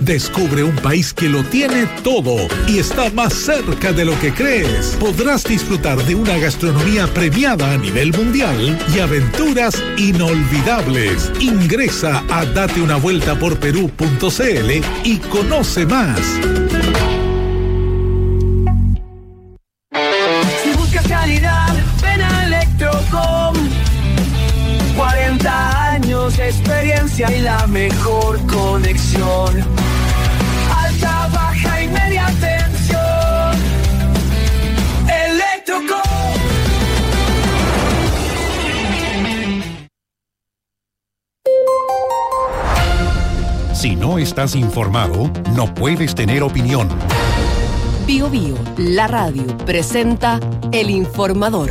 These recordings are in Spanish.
Descubre un país que lo tiene todo y está más cerca de lo que crees. Podrás disfrutar de una gastronomía premiada a nivel mundial y aventuras inolvidables. Ingresa a dateunavueltaporperú.cl y conoce más. Si buscas calidad, ven a Electrocom. 40 años de experiencia y la mejor conexión. Alta, baja y media tensión. Electrocom. Si no estás informado, no puedes tener opinión. Bio Bio, la radio, presenta El Informador.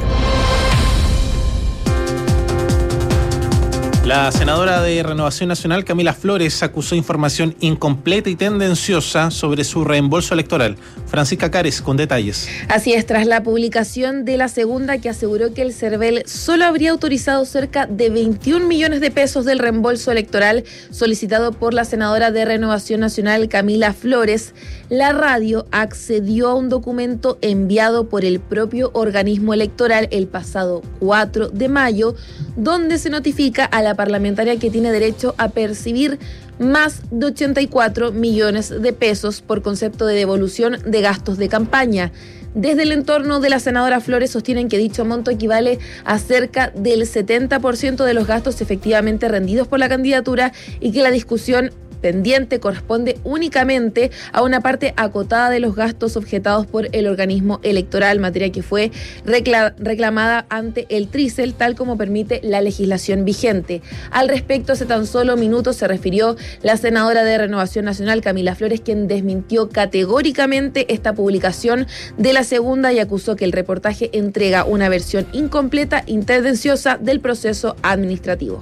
La senadora de Renovación Nacional, Camila Flores, acusó información incompleta y tendenciosa sobre su reembolso electoral. Francisca Cares, con detalles. Así es, tras la publicación de la segunda que aseguró que el CERVEL solo habría autorizado cerca de 21 millones de pesos del reembolso electoral solicitado por la senadora de Renovación Nacional, Camila Flores, la radio accedió a un documento enviado por el propio organismo electoral el pasado 4 de mayo, donde se notifica a la parlamentaria que tiene derecho a percibir más de 84 millones de pesos por concepto de devolución de gastos de campaña. Desde el entorno de la senadora Flores sostienen que dicho monto equivale a cerca del 70% de los gastos efectivamente rendidos por la candidatura y que la discusión pendiente corresponde únicamente a una parte acotada de los gastos objetados por el organismo electoral, materia que fue reclamada ante el Trisel, tal como permite la legislación vigente. Al respecto, hace tan solo minutos se refirió la senadora de Renovación Nacional, Camila Flores, quien desmintió categóricamente esta publicación de la segunda y acusó que el reportaje entrega una versión incompleta e tendenciosa del proceso administrativo.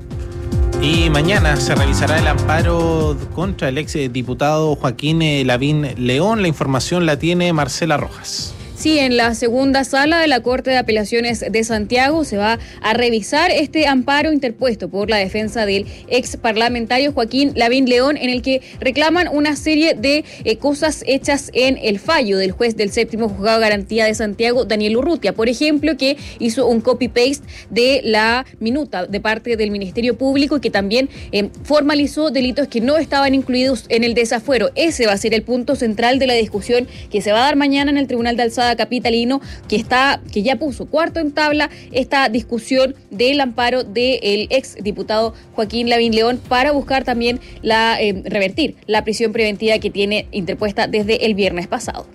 Y mañana se revisará el amparo contra el ex diputado Joaquín Lavín León. La información la tiene Marcela Rojas. Sí, en la segunda sala de la Corte de Apelaciones de Santiago se va a revisar este amparo interpuesto por la defensa del ex parlamentario Joaquín Lavín León, en el que reclaman una serie de cosas hechas en el fallo del juez del séptimo juzgado de garantía de Santiago, Daniel Urrutia. Por ejemplo, que hizo un copy-paste de la minuta de parte del Ministerio Público y que también formalizó delitos que no estaban incluidos en el desafuero. Ese va a ser el punto central de la discusión que se va a dar mañana en el Tribunal de Alzada capitalino, que ya puso cuarto en tabla esta discusión del amparo del ex diputado Joaquín Lavín León para buscar también revertir la prisión preventiva que tiene interpuesta desde el viernes pasado.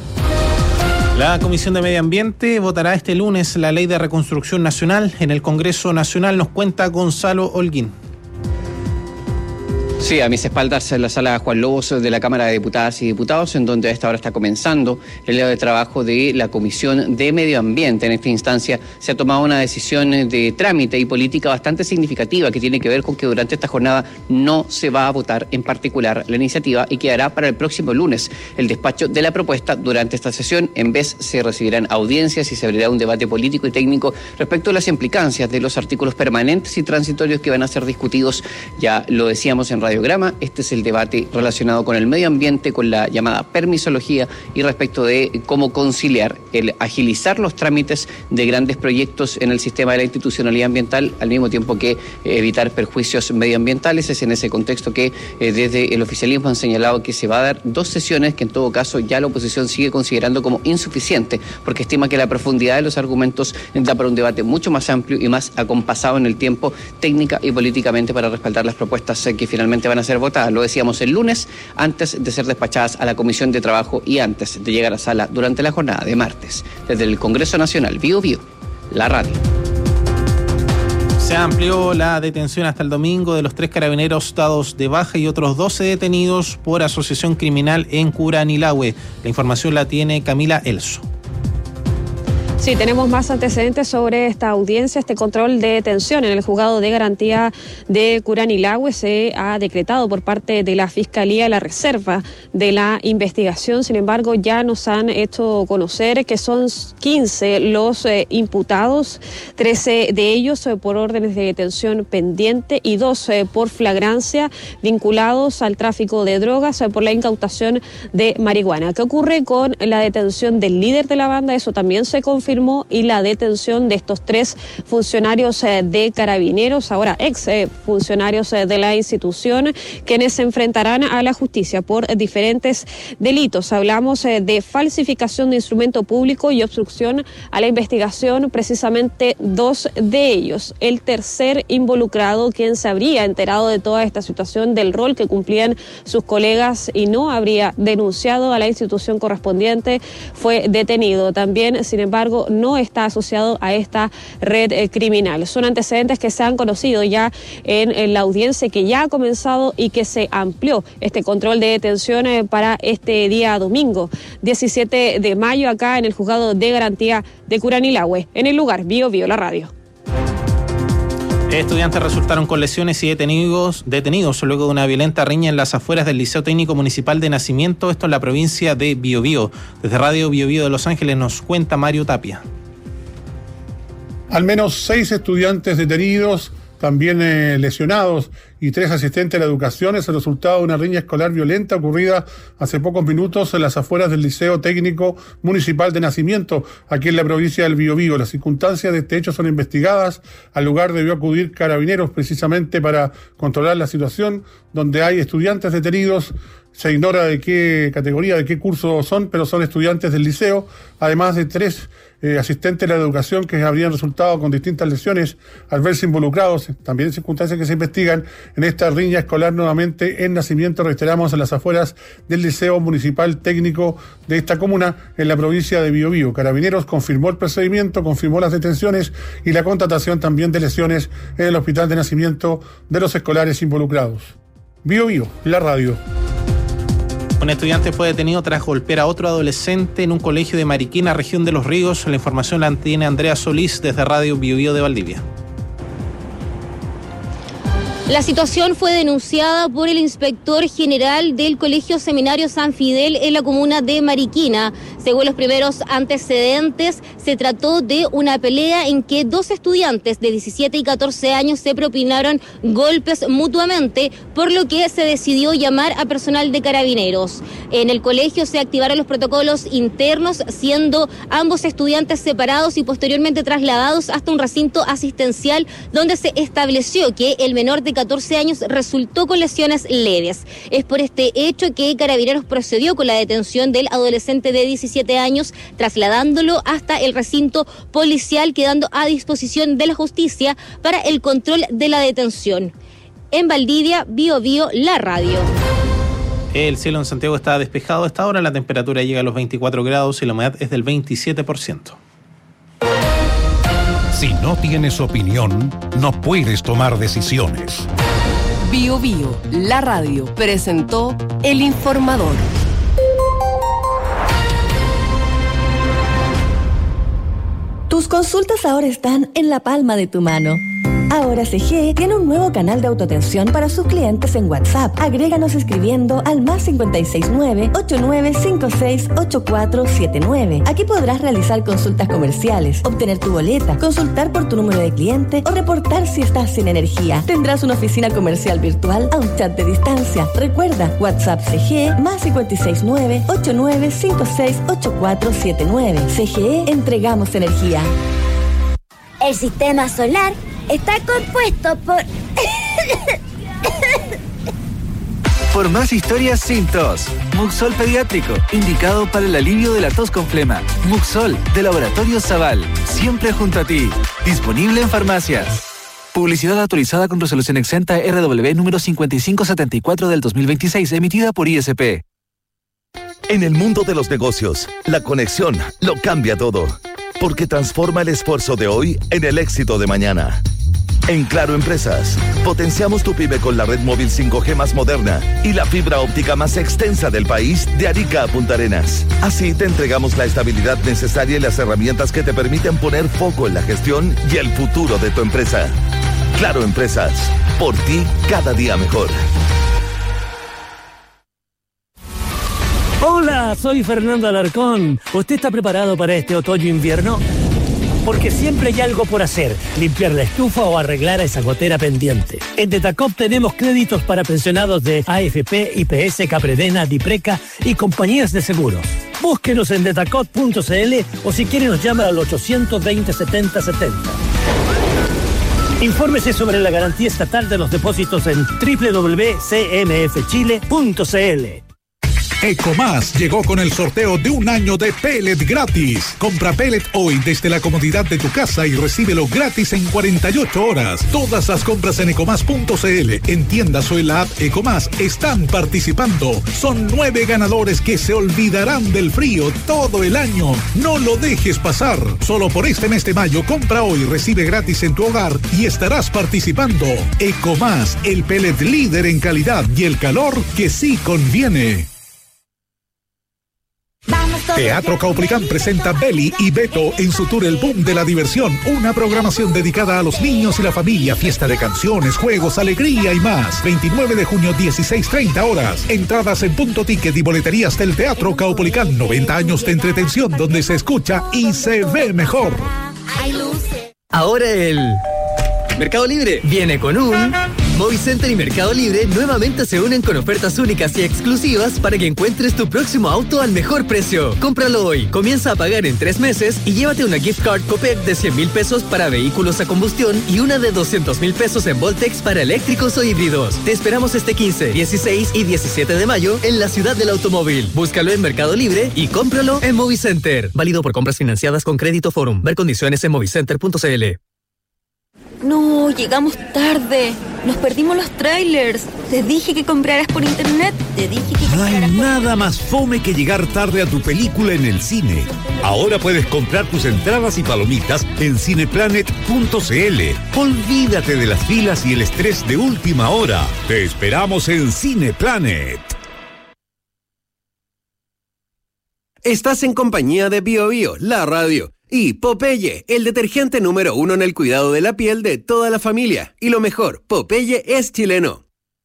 La Comisión de Medio Ambiente votará este lunes la Ley de Reconstrucción Nacional. En el Congreso Nacional nos cuenta Gonzalo Holguín. Sí, a mis espaldas en la sala Juan Lobos de la Cámara de Diputadas y Diputados, en donde a esta hora está comenzando el día de trabajo de la Comisión de Medio Ambiente. En esta instancia se ha tomado una decisión de trámite y política bastante significativa que tiene que ver con que durante esta jornada no se va a votar en particular la iniciativa y quedará para el próximo lunes el despacho de la propuesta. Durante esta sesión, en vez se recibirán audiencias y se abrirá un debate político y técnico respecto a las implicancias de los artículos permanentes y transitorios que van a ser discutidos. Ya lo decíamos en Radiograma, este es el debate relacionado con el medio ambiente, con la llamada permisología y respecto de cómo conciliar el agilizar los trámites de grandes proyectos en el sistema de la institucionalidad ambiental, al mismo tiempo que evitar perjuicios medioambientales. Es en ese contexto que desde el oficialismo han señalado que se va a dar 2 sesiones que en todo caso ya la oposición sigue considerando como insuficiente, porque estima que la profundidad de los argumentos da para un debate mucho más amplio y más acompasado en el tiempo, técnica y políticamente, para respaldar las propuestas que finalmente van a ser votadas. Lo decíamos el lunes, antes de ser despachadas a la Comisión de Trabajo y antes de llegar a sala durante la jornada de martes. Desde el Congreso Nacional, Bio Bio, la radio. Se amplió la detención hasta el domingo de los 3 carabineros dados de baja y otros 12 detenidos por asociación criminal en Curanilahue. La información la tiene Camila Elso. Sí, tenemos más antecedentes sobre esta audiencia, este control de detención en el juzgado de garantía de Curanilahue. Se ha decretado por parte de la Fiscalía la reserva de la investigación. Sin embargo, ya nos han hecho conocer que son 15 los imputados, 13 de ellos por órdenes de detención pendiente y 2 por flagrancia, vinculados al tráfico de drogas por la incautación de marihuana. ¿Qué ocurre con la detención del líder de la banda? Eso también se confirmó, y la detención de estos 3 funcionarios de Carabineros, ahora ex funcionarios de la institución, quienes se enfrentarán a la justicia por diferentes delitos. Hablamos de falsificación de instrumento público y obstrucción a la investigación, precisamente 2 de ellos. El tercer involucrado, quien se habría enterado de toda esta situación, del rol que cumplían sus colegas y no habría denunciado a la institución correspondiente, fue detenido. También, sin embargo, no está asociado a esta red criminal. Son antecedentes que se han conocido ya en la audiencia, que ya ha comenzado y que se amplió este control de detención para este día domingo, 17 de mayo, acá en el juzgado de garantía de Curanilahue. En el lugar, Bio Bio, la radio. Estudiantes resultaron con lesiones y detenidos luego de una violenta riña en las afueras del Liceo Técnico Municipal de Nacimiento, esto en la provincia de Biobío. Desde Radio Biobío de Los Ángeles nos cuenta Mario Tapia. Al menos 6 estudiantes detenidos, también lesionados, y 3 asistentes de la educación es el resultado de una riña escolar violenta ocurrida hace pocos minutos en las afueras del Liceo Técnico Municipal de Nacimiento, aquí en la provincia del Biobío. Las circunstancias de este hecho son investigadas. Al lugar debió acudir Carabineros precisamente para controlar la situación, donde hay estudiantes detenidos. Se ignora de qué categoría, de qué curso son, pero son estudiantes del liceo, además de 3 asistentes de la educación que habrían resultado con distintas lesiones al verse involucrados, también circunstancias que se investigan en esta riña escolar nuevamente en Nacimiento, reiteramos, en las afueras del Liceo Municipal Técnico de esta comuna en la provincia de Biobío. Carabineros confirmó el procedimiento, confirmó las detenciones y la constatación también de lesiones en el hospital de Nacimiento de los escolares involucrados. Biobío, la radio. Un estudiante fue detenido tras golpear a otro adolescente en un colegio de Mariquina, región de Los Ríos. La información la tiene Andrea Solís desde Radio Biobío de Valdivia. La situación fue denunciada por el inspector general del Colegio Seminario San Fidel en la comuna de Mariquina. Según los primeros antecedentes, se trató de una pelea en que 2 estudiantes de 17 y 14 años se propinaron golpes mutuamente, por lo que se decidió llamar a personal de Carabineros. En el colegio se activaron los protocolos internos, siendo ambos estudiantes separados y posteriormente trasladados hasta un recinto asistencial, donde se estableció que el menor de 14 años resultó con lesiones leves. Es por este hecho que Carabineros procedió con la detención del adolescente de 17 años, trasladándolo hasta el recinto policial, quedando a disposición de la justicia para el control de la detención. En Valdivia, Biobío, la radio. El cielo en Santiago está despejado a esta hora, la temperatura llega a los 24 grados y la humedad es del 27%. Si no tienes opinión, no puedes tomar decisiones. Biobío, la radio, presentó El Informador. Tus consultas ahora están en la palma de tu mano. Ahora CGE tiene un nuevo canal de autoatención para sus clientes en WhatsApp. Agréganos escribiendo al +569 8956 8479. Aquí podrás realizar consultas comerciales, obtener tu boleta, consultar por tu número de cliente o reportar si estás sin energía. Tendrás una oficina comercial virtual a un chat de distancia. Recuerda, WhatsApp CGE +569 8956 8479. CGE, entregamos energía. El sistema solar está compuesto por... Por más historias sin tos. Muxol Pediátrico, indicado para el alivio de la tos con flema. Muxol, de Laboratorio Zaval, siempre junto a ti. Disponible en farmacias. Publicidad autorizada con resolución exenta RW número 5574 del 2026, emitida por ISP. En el mundo de los negocios, la conexión lo cambia todo. Porque transforma el esfuerzo de hoy en el éxito de mañana. En Claro Empresas, potenciamos tu pyme con la red móvil 5G más moderna y la fibra óptica más extensa del país de Arica a Punta Arenas. Así te entregamos la estabilidad necesaria y las herramientas que te permiten poner foco en la gestión y el futuro de tu empresa. Claro Empresas, por ti cada día mejor. Hola, soy Fernando Alarcón. ¿Usted está preparado para este otoño-invierno? Porque siempre hay algo por hacer, limpiar la estufa o arreglar esa gotera pendiente. En Detacop tenemos créditos para pensionados de AFP, IPS, Capredena, Dipreca y compañías de seguros. Búsquenos en detacop.cl o si quiere nos llama al 820 70 70. Infórmese sobre la garantía estatal de los depósitos en www.cmfchile.cl. Ecomás llegó con el sorteo de un año de pellet gratis. Compra pellet hoy desde la comodidad de tu casa y recíbelo gratis en 48 horas. Todas las compras en ecomás.cl, en tiendas o en la app Ecomás están participando. Son 9 ganadores que se olvidarán del frío todo el año. No lo dejes pasar. Solo por este mes de mayo, compra hoy, recibe gratis en tu hogar y estarás participando. Ecomás, el pellet líder en calidad y el calor que sí conviene. Teatro Caupolicán presenta Beli y Beto en su tour El Boom de la Diversión, una programación dedicada a los niños y la familia, fiesta de canciones, juegos, alegría y más. 29 de junio, 16:30 horas. Entradas en Punto Ticket y boleterías del Teatro Caupolicán. 90 años de entretención donde se escucha y se ve mejor. Ahora el Mercado Libre viene con un... Movicenter y Mercado Libre nuevamente se unen con ofertas únicas y exclusivas para que encuentres tu próximo auto al mejor precio. Cómpralo hoy, comienza a pagar en 3 meses y llévate una gift card Copec de 100,000 pesos para vehículos a combustión y una de 200,000 pesos en Voltex para eléctricos o híbridos. Te esperamos este 15, 16 y 17 de mayo en la ciudad del automóvil. Búscalo en Mercado Libre y cómpralo en Movicenter. Válido por compras financiadas con Crédito Forum. Ver condiciones en movicenter.cl. No, llegamos tarde. Nos perdimos los trailers. Te dije que compraras por internet. No hay nada más fome que llegar tarde a tu película en el cine. Ahora puedes comprar tus entradas y palomitas en cineplanet.cl. Olvídate de las filas y el estrés de última hora. Te esperamos en Cineplanet. Estás en compañía de BioBio, la radio. Y Popeye, el detergente número 1 en el cuidado de la piel de toda la familia. Y lo mejor, Popeye es chileno.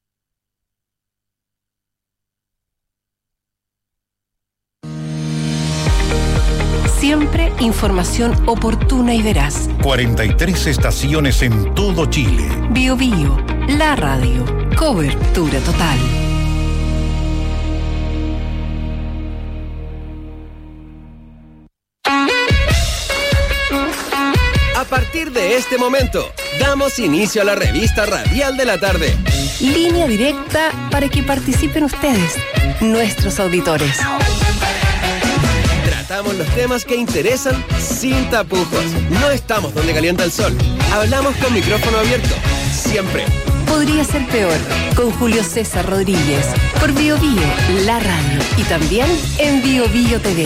Siempre información oportuna y veraz. 43 estaciones en todo Chile. BioBio, la radio. Cobertura total. A partir de este momento, damos inicio a la revista radial de la tarde. Línea directa para que participen ustedes, nuestros auditores. Tratamos los temas que interesan sin tapujos. No estamos donde calienta el sol. Hablamos con micrófono abierto. Siempre. Podría ser peor. Con Julio César Rodríguez. Por BioBio, la radio. Y también en BioBio TV.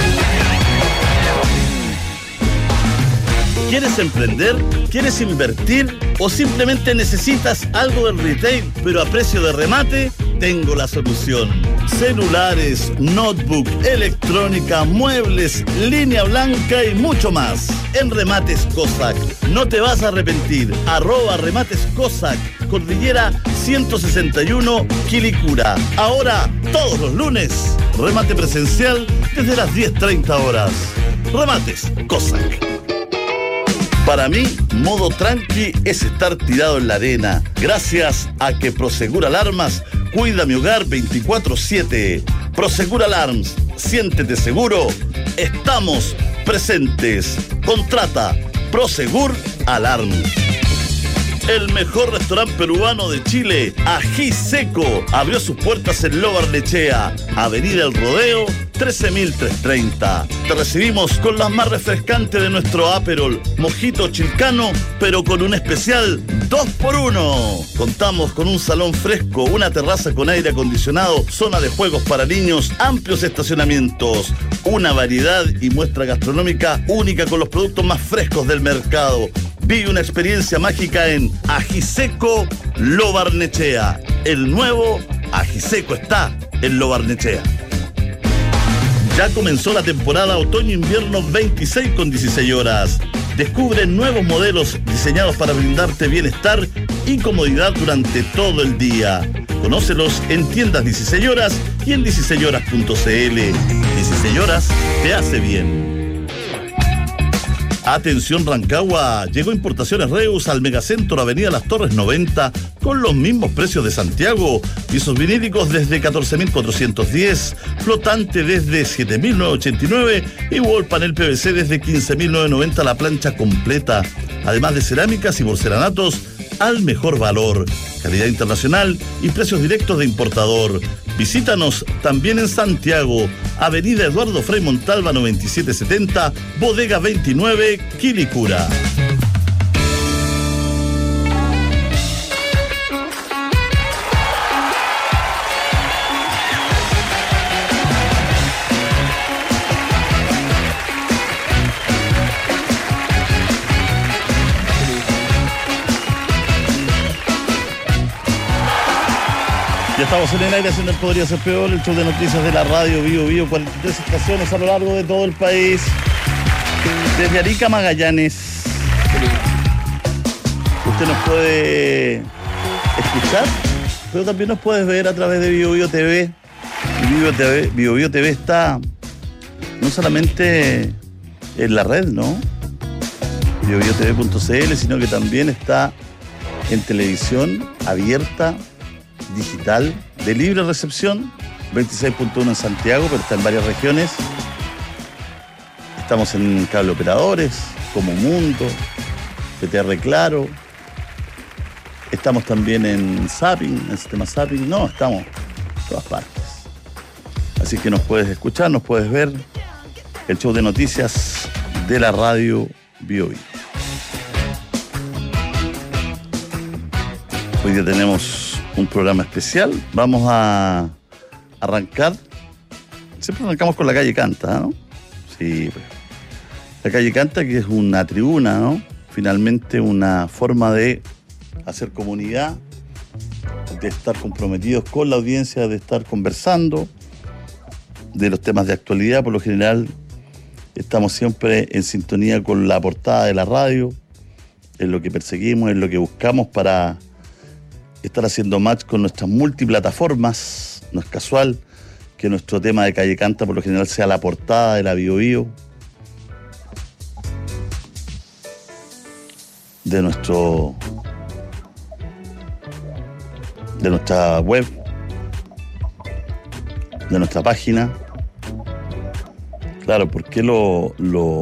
¿Quieres emprender? ¿Quieres invertir? ¿O simplemente necesitas algo del retail, pero a precio de remate? Tengo la solución. Celulares, notebook, electrónica, muebles, línea blanca y mucho más. En Remates Cossack. No te vas a arrepentir. @Remates Cossack. Cordillera 161, Quilicura. Ahora, todos los lunes, remate presencial desde las 10:30 horas. Remates Cossack. Para mí, modo tranqui es estar tirado en la arena. Gracias a que Prosegur Alarmas cuida mi hogar 24/7. Prosegur Alarms, siéntete seguro. Estamos presentes. Contrata Prosegur Alarms. El mejor restaurante peruano de Chile, Ají Seco, abrió sus puertas en Lo Barnechea, Avenida El Rodeo, 13.330. Te recibimos con las más refrescantes de nuestro Aperol, Mojito Chilcano, pero con un especial 2x1. Contamos con un salón fresco, una terraza con aire acondicionado, zona de juegos para niños, amplios estacionamientos, una variedad y muestra gastronómica única con los productos más frescos del mercado. Vive una experiencia mágica en Ajiseco Lo Barnechea. El nuevo Ajiseco está en Lo Barnechea. Ya comenzó la temporada otoño-invierno 26 con 16 horas. Descubre nuevos modelos diseñados para brindarte bienestar y comodidad durante todo el día. Conócelos en tiendas 16 horas y en 16horas.cl. 16 horas te hace bien. Atención Rancagua, llegó Importaciones Reus al Megacentro Avenida Las Torres 90 con los mismos precios de Santiago. Pisos vinílicos desde 14.410, flotante desde 7.989 y wall panel PVC desde 15.990 la plancha completa. Además de cerámicas y porcelanatos al mejor valor, calidad internacional y precios directos de importador. Visítanos también en Santiago, Avenida Eduardo Frei Montalva 9770, Bodega 29, Quilicura. Ya estamos en el aire haciendo el Podría Ser Peor, el show de noticias de la radio Bio Bio, 43 estaciones a lo largo de todo el país. Desde Arica, Magallanes. Usted nos puede escuchar, pero también nos puedes ver a través de Bio Bio TV. Bio Bio TV está no solamente en la red, ¿no? BioBioTV.cl, sino que también está en televisión abierta, digital, de libre recepción, 26.1 en Santiago, pero está en varias regiones. Estamos en cable operadores, como Mundo, PTR Claro. Estamos también en Zapping, en sistema Zapping. No, estamos en todas partes. Así que nos puedes escuchar, nos puedes ver. El show de noticias de la radio Bio Bio. Hoy día tenemos un programa especial. Vamos a arrancar. Siempre arrancamos con la calle Canta, ¿no? Sí, pues. La calle Canta, que es una tribuna, ¿no? Finalmente una forma de hacer comunidad, de estar comprometidos con la audiencia, de estar conversando de los temas de actualidad. Por lo general estamos siempre en sintonía con la portada de la radio, es lo que perseguimos, es lo que buscamos para estar haciendo match con nuestras multiplataformas. No es casual que nuestro tema de Calle Canta por lo general sea la portada de la Bio Bio, de nuestra web, de nuestra página. Claro, ¿por qué lo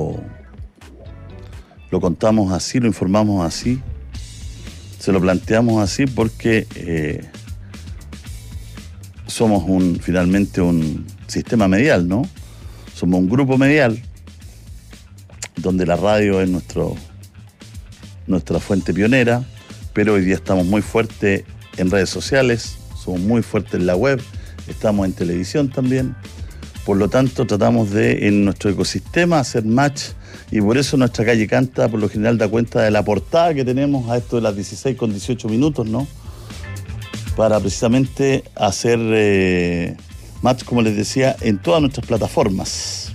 contamos así, lo informamos así? Se lo planteamos así porque somos finalmente un sistema medial, ¿no? Somos un grupo medial donde la radio es nuestra fuente pionera, pero hoy día estamos muy fuertes en redes sociales, somos muy fuertes en la web, estamos en televisión también. Por lo tanto, tratamos de, en nuestro ecosistema, hacer match, y por eso nuestra calle Canta, por lo general, da cuenta de la portada que tenemos a esto de las 16:18, ¿no? Para precisamente hacer match, como les decía, en todas nuestras plataformas.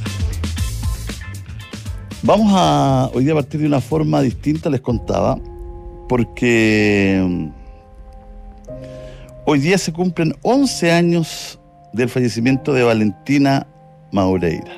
Vamos a, hoy día, a partir de una forma distinta, les contaba, porque hoy día se cumplen 11 años del fallecimiento de Valentina Maureira,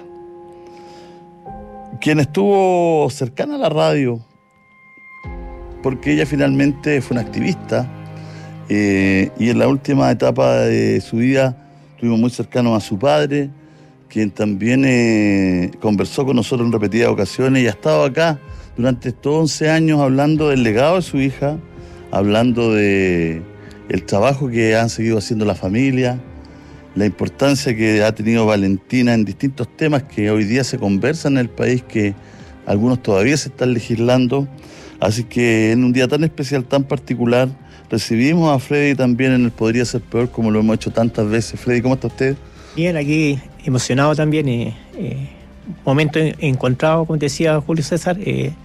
quien estuvo cercana a la radio, porque ella finalmente fue una activista, y en la última etapa de su vida estuvimos muy cercanos a su padre, quien también conversó con nosotros en repetidas ocasiones y ha estado acá durante estos 11 años hablando del legado de su hija, hablando de el trabajo que han seguido haciendo la familia, la importancia que ha tenido Valentina en distintos temas que hoy día se conversan en el país, que algunos todavía se están legislando. Así que en un día tan especial, tan particular, recibimos a Freddy también en el Podría Ser Peor, como lo hemos hecho tantas veces. Freddy, ¿cómo está usted? Bien, aquí emocionado también, momento encontrado, como te decía Julio César,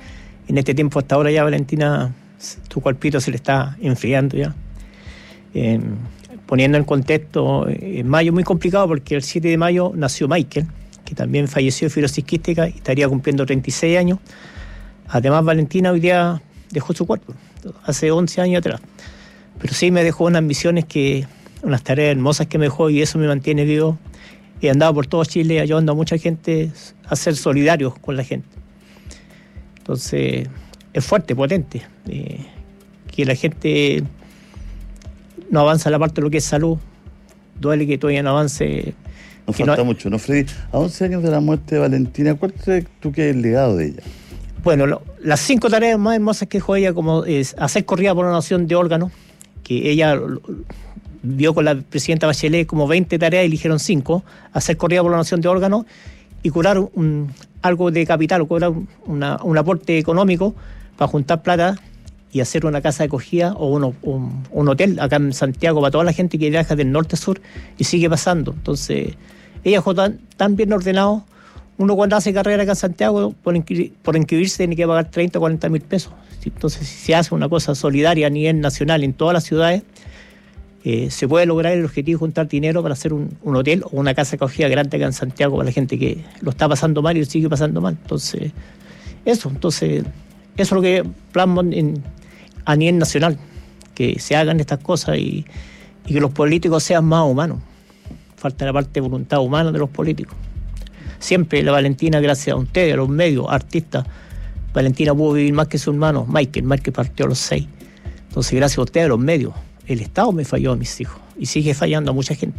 En este tiempo, hasta ahora ya, Valentina, tu cuerpito se le está enfriando ya. Poniendo en contexto, en mayo muy complicado porque el 7 de mayo nació Michael, que también falleció de fibrosis quística y estaría cumpliendo 36 años. Además, Valentina hoy día dejó su cuerpo, hace 11 años atrás. Pero sí me dejó unas misiones, unas tareas hermosas que me dejó, y eso me mantiene vivo. He andado por todo Chile ayudando a mucha gente a ser solidarios con la gente. Entonces, es fuerte, potente, que la gente no avanza la parte de lo que es salud. Duele que todavía no avance. Nos falta mucho, ¿no, Freddy? A 11 años de la muerte de Valentina, ¿cuál crees tú que es el legado de ella? Bueno, las 5 tareas más hermosas que dejó ella, como es hacer corrida por una donación de órganos, que ella vio con la presidenta Bachelet como 20 tareas y eligieron 5, hacer corrida por la donación de órganos y curar algo de capital, o curar un aporte económico para juntar plata y hacer una casa de acogida o un hotel acá en Santiago para toda la gente que viaja del norte a sur, y sigue pasando. Entonces, ella dejó tan bien ordenado. Uno cuando hace carrera acá en Santiago, por inscribirse tiene que pagar 30 o 40 mil pesos. Entonces, si se hace una cosa solidaria a nivel nacional en todas las ciudades, se puede lograr el objetivo de juntar dinero para hacer un hotel o una casa de acogida grande acá en Santiago para la gente que lo está pasando mal y lo sigue pasando mal. Entonces, eso es lo que plasmo a nivel nacional, que se hagan estas cosas y que los políticos sean más humanos. Falta la parte de voluntad humana de los políticos. Siempre la Valentina, gracias a ustedes, a los medios, artistas, Valentina pudo vivir más que su hermano Michael partió a los 6. Entonces, gracias a ustedes, a los medios, el Estado me falló a mis hijos y sigue fallando a mucha gente.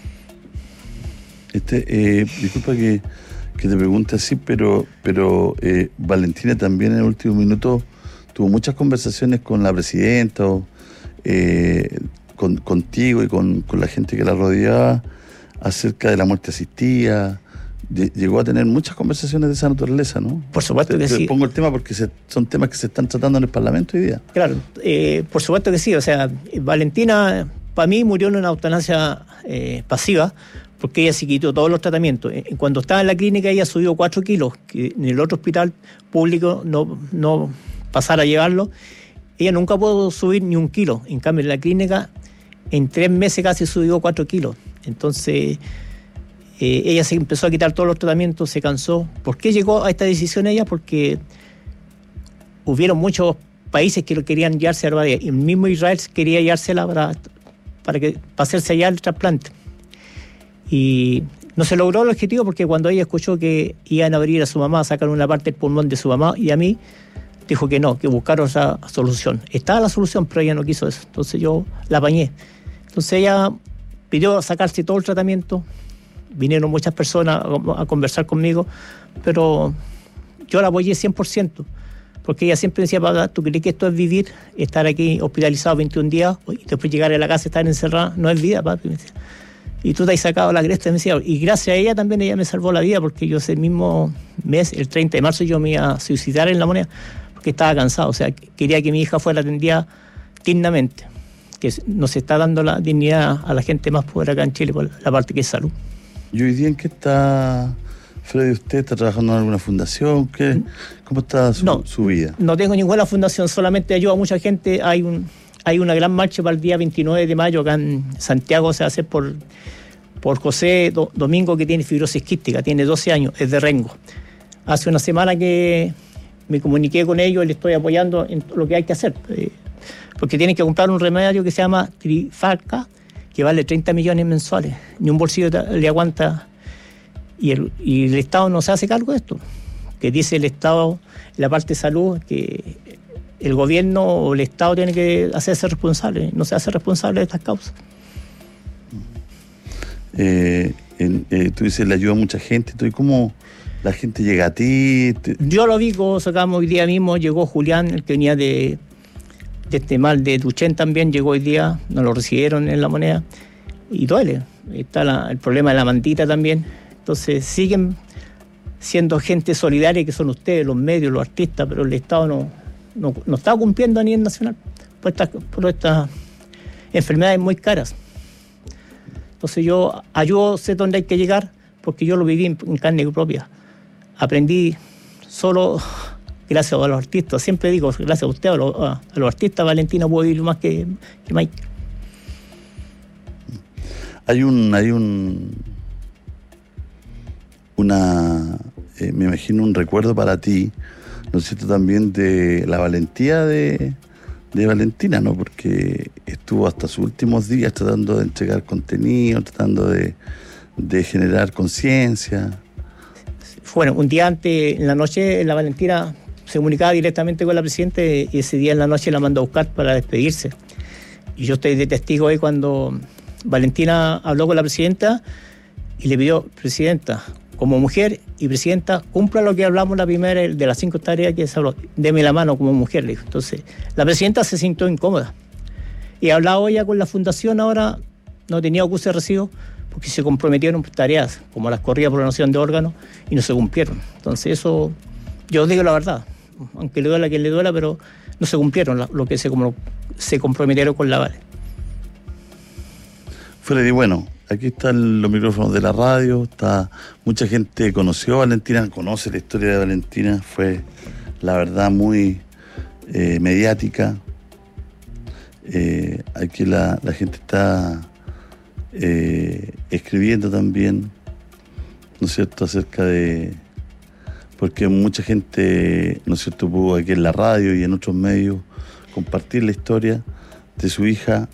Disculpa que te pregunte así, pero Valentina también en el último minuto tuvo muchas conversaciones con la presidenta, contigo y con la gente que la rodeaba acerca de la muerte asistida. Llegó a tener muchas conversaciones de esa naturaleza, ¿no? Por supuesto que sí. Pongo el tema porque son temas que se están tratando en el Parlamento hoy día. Claro, por supuesto que sí. O sea, Valentina, para mí, murió en una eutanasia pasiva, porque ella se quitó todos los tratamientos. Cuando estaba en la clínica, ella subió 4 kilos, que en el otro hospital público no pasara a llevarlo. Ella nunca pudo subir ni 1 kilo. En cambio, en la clínica, en 3 meses casi subió 4 kilos. Entonces, ella se empezó a quitar todos los tratamientos, se cansó. ¿Por qué llegó a esta decisión ella? Porque hubieron muchos países que lo querían llevarse a la y el mismo Israel quería llevársela para hacerse allá el trasplante. Y no se logró el objetivo porque cuando ella escuchó que iban a abrir a su mamá, a sacar una parte del pulmón de su mamá y a mí, dijo que no, que buscar otra solución. Estaba la solución, pero ella no quiso eso. Entonces yo la apañé. Entonces ella pidió sacarse todo el tratamiento. Vinieron muchas personas a conversar conmigo, pero yo la apoyé 100%, porque ella siempre decía, Paga, ¿tú crees que esto es vivir? Estar aquí hospitalizado 21 días y después llegar a la casa y estar encerrada, no es vida, papi. Y tú te has sacado la cresta, me decía. Y gracias a ella también ella me salvó la vida, porque yo ese mismo mes, el 30 de marzo, yo me iba a suicidar en La Moneda, porque estaba cansado. O sea, quería que mi hija fuera atendida dignamente, que nos está dando la dignidad a la gente más pobre acá en Chile por la parte que es salud. ¿Y hoy día en qué está, Freddy? ¿Usted está trabajando en alguna fundación? ¿Cómo está su vida? No tengo ninguna fundación, solamente ayudo a mucha gente. Hay una gran marcha para el día 29 de mayo acá en Santiago, se hace por José Domingo, que tiene fibrosis quística, tiene 12 años, es de Rengo. Hace una semana que me comuniqué con ellos y le estoy apoyando en lo que hay que hacer, porque tienen que comprar un remedio que se llama Trifalca, que vale 30 millones mensuales, ni un bolsillo le aguanta, y el Estado no se hace cargo de esto, que dice el Estado, la parte de salud, que el gobierno o el Estado tiene que hacerse responsable, no se hace responsable de estas causas. Tú dices, le ayuda a mucha gente, ¿y cómo la gente llega a ti? Yo lo vi, sacamos hoy día mismo, llegó Julián, el que venía de este mal de Duchenne también, llegó hoy día, nos lo recibieron en La Moneda, y duele. Está el problema de la mantita también. Entonces siguen siendo gente solidaria, que son ustedes, los medios, los artistas, pero el Estado no está cumpliendo a nivel nacional por estas enfermedades muy caras. Entonces yo ayudo, sé dónde hay que llegar, porque yo lo viví en carne propia. Aprendí solo gracias a los artistas. Siempre digo, gracias a usted, a los artistas, Valentina puede ir más que Mike. Hay me imagino un recuerdo para ti, ¿no es cierto?, también de la valentía de Valentina, ¿no? Porque estuvo hasta sus últimos días tratando de entregar contenido, tratando de generar conciencia. Bueno, un día antes, en la noche, la Valentina se comunicaba directamente con la presidenta y ese día en la noche la mandó a buscar para despedirse. Y yo estoy de testigo ahí cuando Valentina habló con la presidenta y le pidió: presidenta, como mujer y presidenta, cumpla lo que hablamos la primera de las 5 tareas que se habló. Deme la mano como mujer, le dijo. Entonces, la presidenta se sintió incómoda. Y hablaba ella con la fundación, ahora no tenía acuse de recibo, porque se comprometieron tareas, como las corridas por donación de órganos, y no se cumplieron. Entonces, eso, yo digo la verdad, aunque le duela a quien le duela, pero no se cumplieron lo que se comprometieron con la Vale. Freddy, bueno, aquí están los micrófonos de la radio, mucha gente conoció a Valentina, conoce la historia de Valentina, fue la verdad muy mediática. Aquí la gente está escribiendo también, ¿no es cierto?, acerca de... Porque mucha gente, ¿no es cierto?, pudo aquí en la radio y en otros medios compartir la historia de su hija,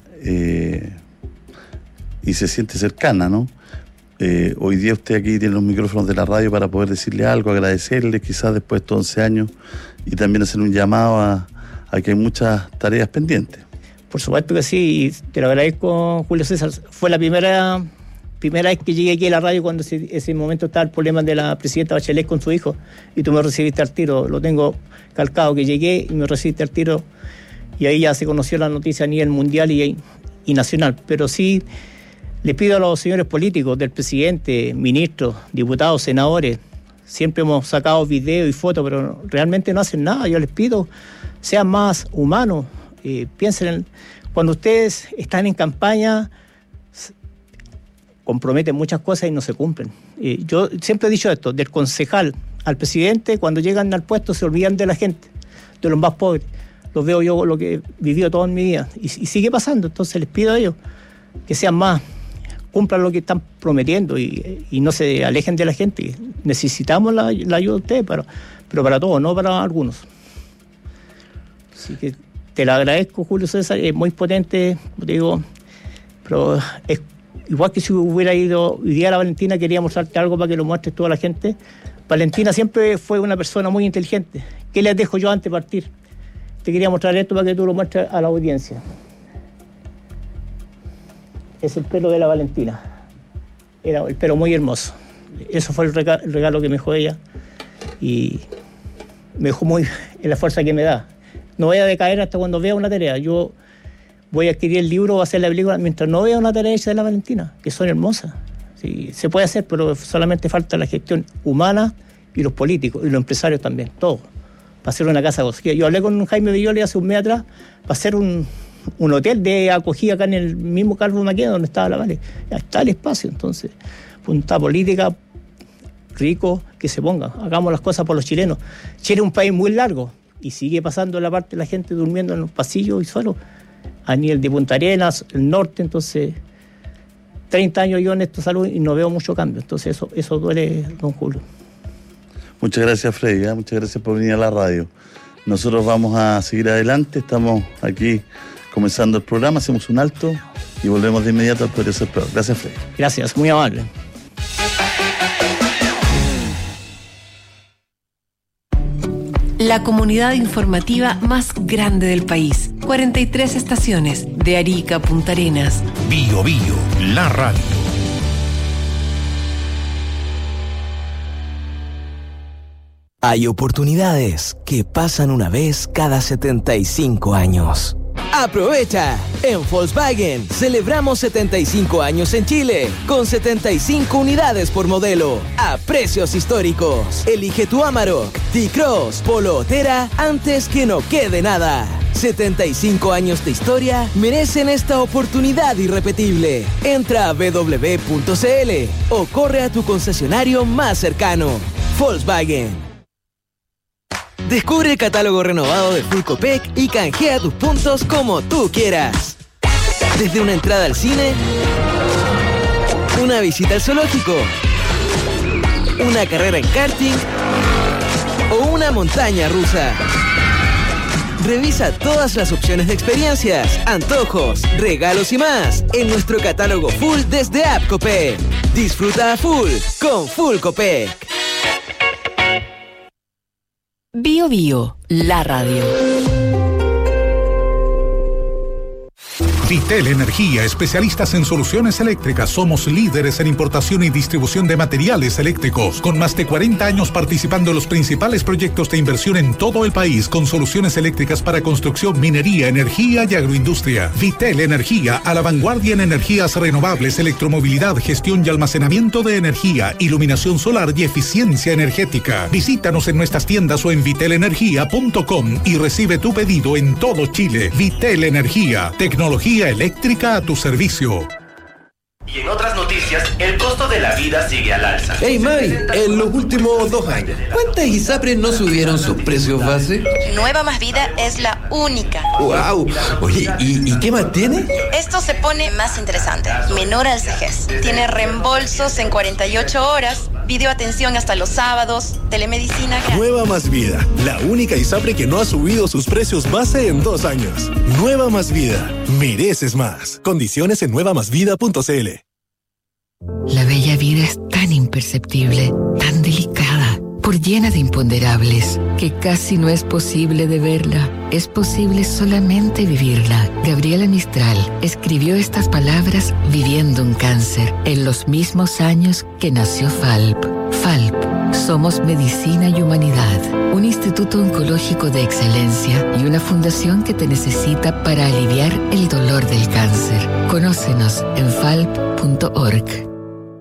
y se siente cercana, ¿no? Hoy día usted aquí tiene los micrófonos de la radio para poder decirle algo, agradecerle quizás después de estos 11 años y también hacer un llamado a que hay muchas tareas pendientes. Por supuesto que sí, y te lo agradezco, Julio César. Fue la primera vez que llegué aquí a la radio cuando ese momento estaba el problema de la presidenta Bachelet con su hijo y tú me recibiste al tiro. Lo tengo calcado, que llegué y me recibiste al tiro y ahí ya se conoció la noticia a nivel mundial y nacional. Pero sí... Le pido a los señores políticos, del presidente, ministros, diputados, senadores, siempre hemos sacado videos y fotos, pero realmente no hacen nada. Yo les pido, sean más humanos, piensen cuando ustedes están en campaña, comprometen muchas cosas y no se cumplen. Yo siempre he dicho esto, del concejal al presidente, cuando llegan al puesto se olvidan de la gente, de los más pobres. Lo veo yo, lo que he vivido toda mi vida, y sigue pasando. Entonces les pido a ellos que sean más, cumplan lo que están prometiendo y no se alejen de la gente. Necesitamos la ayuda de ustedes, pero para todos, no para algunos. Así que te lo agradezco, Julio César, es muy potente, como te digo, pero es igual que si hubiera ido hoy día a la Valentina, quería mostrarte algo para que lo muestres toda la gente. Valentina siempre fue una persona muy inteligente. ¿Qué les dejo yo antes de partir? Te quería mostrar esto para que tú lo muestres a la audiencia. Es el pelo de la Valentina. Era el pelo muy hermoso. Eso fue el regalo que me dejó ella. Y me dejó muy en la fuerza que me da. No voy a decaer hasta cuando vea una tarea. Yo voy a adquirir el libro o hacer la película mientras no vea una tarea hecha de la Valentina, que son hermosas. Sí, se puede hacer, pero solamente falta la gestión humana y los políticos, y los empresarios también, todo. Para hacer una casa acogida. Yo hablé con Jaime Villoli hace un mes atrás para hacer un hotel de acogida acá en el mismo Calvo Maqueda donde estaba la Vale. Ya está el espacio, entonces, voluntad política, rico, que se ponga. Hagamos las cosas por los chilenos. Chile es un país muy largo y sigue pasando la parte de la gente durmiendo en los pasillos y solo a nivel de Punta Arenas, el norte. Entonces, 30 años yo en esta salud y no veo mucho cambio. Entonces, eso duele, don Julio. Muchas gracias, Freddy, ¿eh? Muchas gracias por venir a la radio. Nosotros vamos a seguir adelante, estamos aquí comenzando el programa, hacemos un alto y volvemos de inmediato al Podría Ser Peor. Gracias, Freddy. Gracias, muy amable. La comunidad informativa más grande del país. 43 estaciones, de Arica a Punta Arenas. Bio Bio, la radio. Hay oportunidades que pasan una vez cada 75 años. ¡Aprovecha! En Volkswagen celebramos 75 años en Chile, con 75 unidades por modelo, a precios históricos. Elige tu Amarok, T-Cross, Polo o Terra antes que no quede nada. 75 años de historia merecen esta oportunidad irrepetible. Entra a www.cl o corre a tu concesionario más cercano. Volkswagen. Descubre el catálogo renovado de Full Copec y canjea tus puntos como tú quieras. Desde una entrada al cine, una visita al zoológico, una carrera en karting o una montaña rusa. Revisa todas las opciones de experiencias, antojos, regalos y más en nuestro catálogo Full desde App Copec. Disfruta a full con Full Copec. Bio Bio, la radio. Vitel Energía, especialistas en soluciones eléctricas. Somos líderes en importación y distribución de materiales eléctricos, con más de 40 años participando en los principales proyectos de inversión en todo el país, con soluciones eléctricas para construcción, minería, energía y agroindustria. Vitel Energía, a la vanguardia en energías renovables, electromovilidad, gestión y almacenamiento de energía, iluminación solar y eficiencia energética. Visítanos en nuestras tiendas o en vitelenergia.com y recibe tu pedido en todo Chile. Vitel Energía, tecnología eléctrica a tu servicio. Y en otras noticias, el costo de la vida sigue al alza. Hey Mari, en los últimos 2 años, ¿cuántas ISAPRES no subieron sus precios base? Nueva Más Vida es la única. ¡Wow! Oye, ¿y qué más tiene? Esto se pone más interesante. Menor al CEGES. Tiene reembolsos en 48 horas, videoatención hasta los sábados, telemedicina gratis. Nueva Más Vida, la única ISAPRE que no ha subido sus precios base en 2 años. Nueva Más Vida, mereces más. Condiciones en nuevamasvida.cl. La bella vida es tan imperceptible, tan delicada, por llena de imponderables, que casi no es posible de verla. Es posible solamente vivirla. Gabriela Mistral escribió estas palabras viviendo un cáncer, en los mismos años que nació FALP. FALP, somos medicina y humanidad, un instituto oncológico de excelencia y una fundación que te necesita para aliviar el dolor del cáncer. Conócenos en falp.org.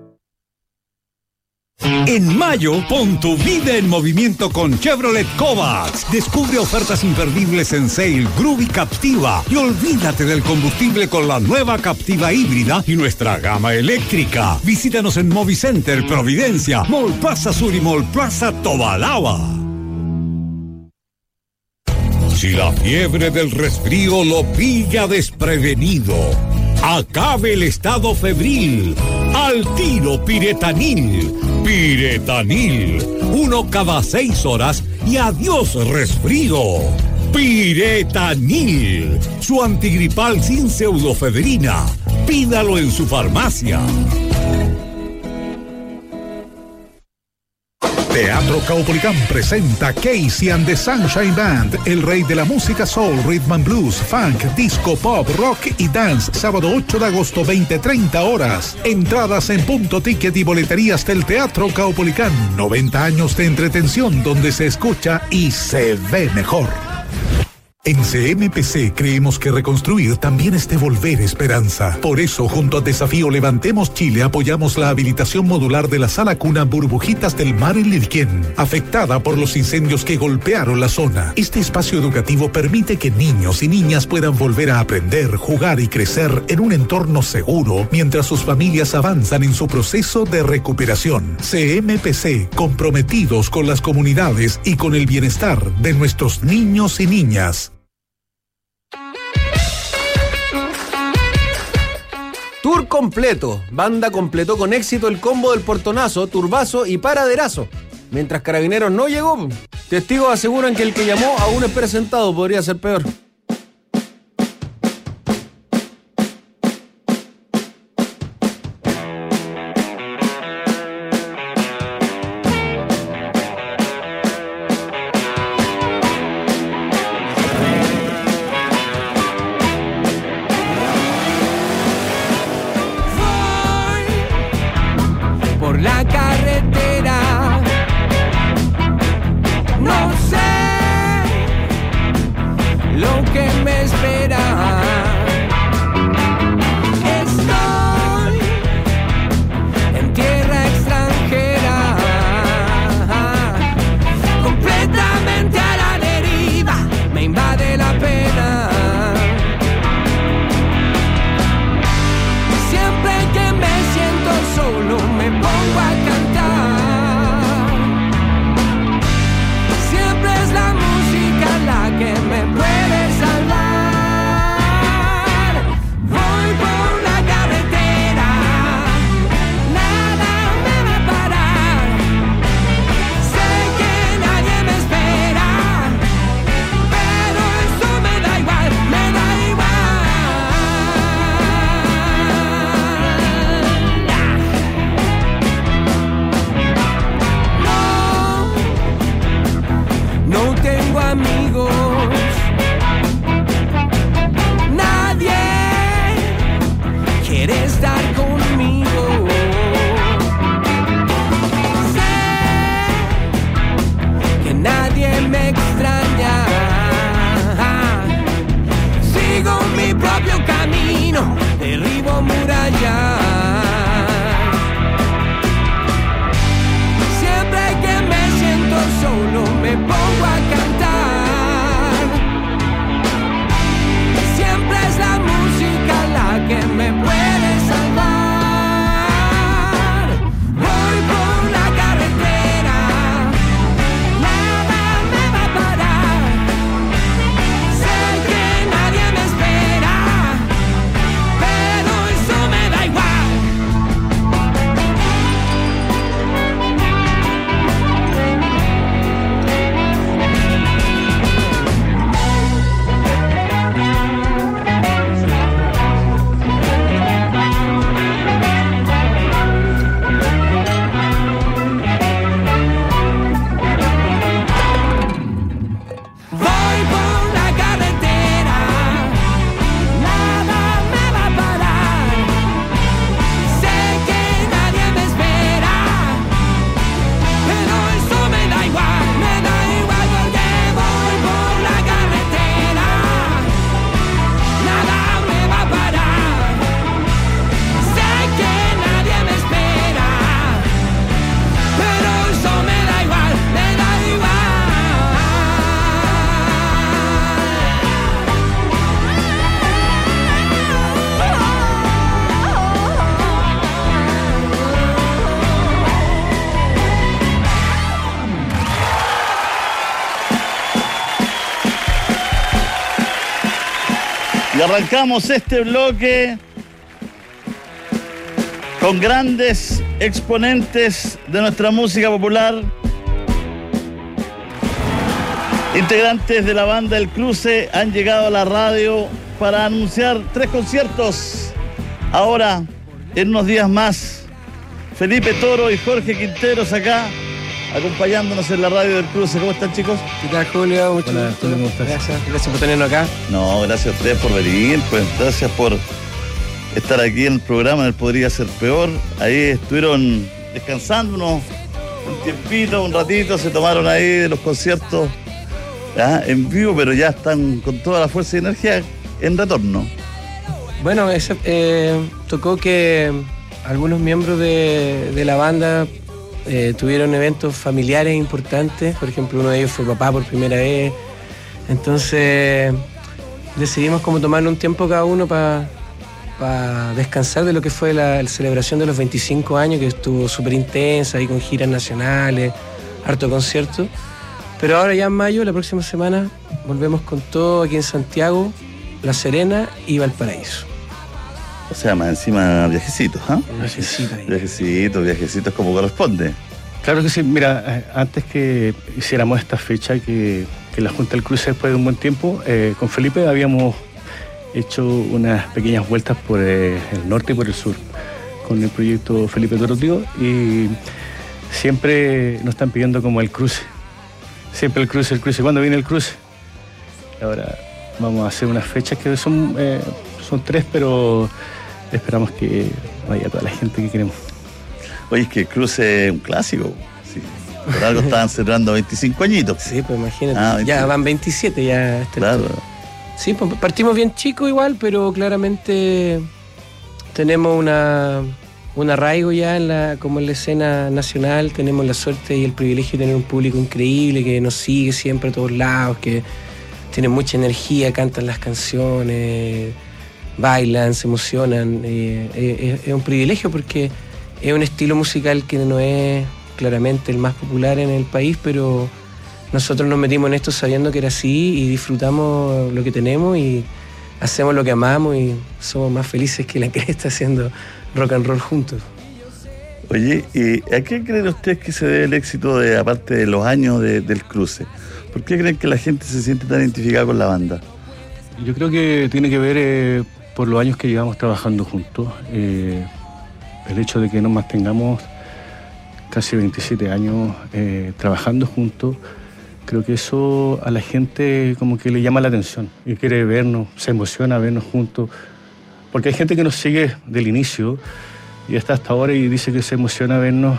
En mayo, pon tu vida en movimiento con Chevrolet Kovacs. Descubre ofertas imperdibles en Sail, Groove y Captiva. Y olvídate del combustible con la nueva Captiva híbrida y nuestra gama eléctrica. Visítanos en Movicenter, Providencia, Mall Plaza Sur y Mall Plaza Tobalaba. Si la fiebre del resfrío lo pilla desprevenido, acabe el estado febril. Al tiro Piretanil. Piretanil. 1 cada 6 horas y adiós resfrío. Piretanil. Su antigripal sin pseudofedrina. Pídalo en su farmacia. Teatro Caupolicán presenta Casey and the Sunshine Band, el rey de la música soul, rhythm and blues, funk, disco, pop, rock y dance, sábado 8 de agosto, 20:30 horas. Entradas en Punto Ticket y boleterías del Teatro Caupolicán. 90 años de entretención donde se escucha y se ve mejor. En CMPC creemos que reconstruir también es devolver esperanza. Por eso, junto a Desafío Levantemos Chile, apoyamos la habilitación modular de la Sala Cuna Burbujitas del Mar en Lirquén, afectada por los incendios que golpearon la zona. Este espacio educativo permite que niños y niñas puedan volver a aprender, jugar y crecer en un entorno seguro, mientras sus familias avanzan en su proceso de recuperación. CMPC, comprometidos con las comunidades y con el bienestar de nuestros niños y niñas. Tour completo. Banda completó con éxito el combo del portonazo, turbazo y paraderazo. Mientras Carabineros no llegó, testigos aseguran que el que llamó aún es presentado, podría ser peor. La carretera, no sé lo que me espera. Estoy en tierra extranjera, completamente a la deriva, me invade la pena. Siempre que me siento solo me pongo a cantar. Siempre es la música Y arrancamos este bloque con grandes exponentes de nuestra música popular, integrantes de la banda El Cruce han llegado a la radio para anunciar 3 conciertos. Ahora, en unos días más, Felipe Toro y Jorge Quinteros acá, acompañándonos en la radio del Cruce. ¿Cómo están, chicos? ¿Qué tal, Julio? Mucho gusto. ¿Cómo estás? Gracias por tenernos acá. No, gracias a ustedes por venir, pues gracias por estar aquí en el programa, en el Podría Ser Peor. Ahí estuvieron descansándonos un tiempito, un ratito, se tomaron ahí de los conciertos en vivo, pero ya están con toda la fuerza y energía en retorno. Bueno, tocó que algunos miembros de la banda tuvieron eventos familiares importantes. Por ejemplo, uno de ellos fue papá por primera vez. Entonces decidimos como tomar un tiempo cada uno para descansar de lo que fue la celebración de los 25 años, que estuvo súper intensa, ahí con giras nacionales, harto concierto. Pero ahora ya en mayo, la próxima semana, volvemos con todo aquí en Santiago, La Serena y Valparaíso. O sea, más encima viajecitos, ¿ah? Viajecitos como corresponde. Claro que sí. Mira, antes que hiciéramos esta fecha, que la Junta del Cruce después de un buen tiempo, con Felipe habíamos hecho unas pequeñas vueltas por el norte y por el sur, con el proyecto Felipe Toro Tío, y siempre nos están pidiendo como el cruce. Siempre el cruce. ¿Cuándo viene el cruce? Ahora vamos a hacer unas fechas que son 3, pero esperamos que vaya toda la gente que queremos. Oye, es que el cruce es un clásico. Sí. Por algo estaban celebrando 25 añitos. Sí, pues imagínate. Ya van 27 ya. Claro. Sí, pues partimos bien chicos igual, pero claramente tenemos un arraigo ya como en la escena nacional. Tenemos la suerte y el privilegio de tener un público increíble que nos sigue siempre a todos lados, que tiene mucha energía, cantan las canciones, bailan, se emocionan. Es un privilegio porque es un estilo musical que no es claramente el más popular en el país, pero nosotros nos metimos en esto sabiendo que era así y disfrutamos lo que tenemos y hacemos lo que amamos y somos más felices que la cresta haciendo rock and roll juntos. Oye, ¿a qué creen ustedes que se debe el éxito aparte de los años del Cruce? ¿Por qué creen que la gente se siente tan identificada con la banda? Yo creo que tiene que ver por los años que llevamos trabajando juntos. El hecho de que nos mantengamos casi 27 años trabajando juntos, creo que eso a la gente como que le llama la atención y quiere vernos, se emociona vernos juntos, porque hay gente que nos sigue del inicio y está hasta ahora y dice que se emociona vernos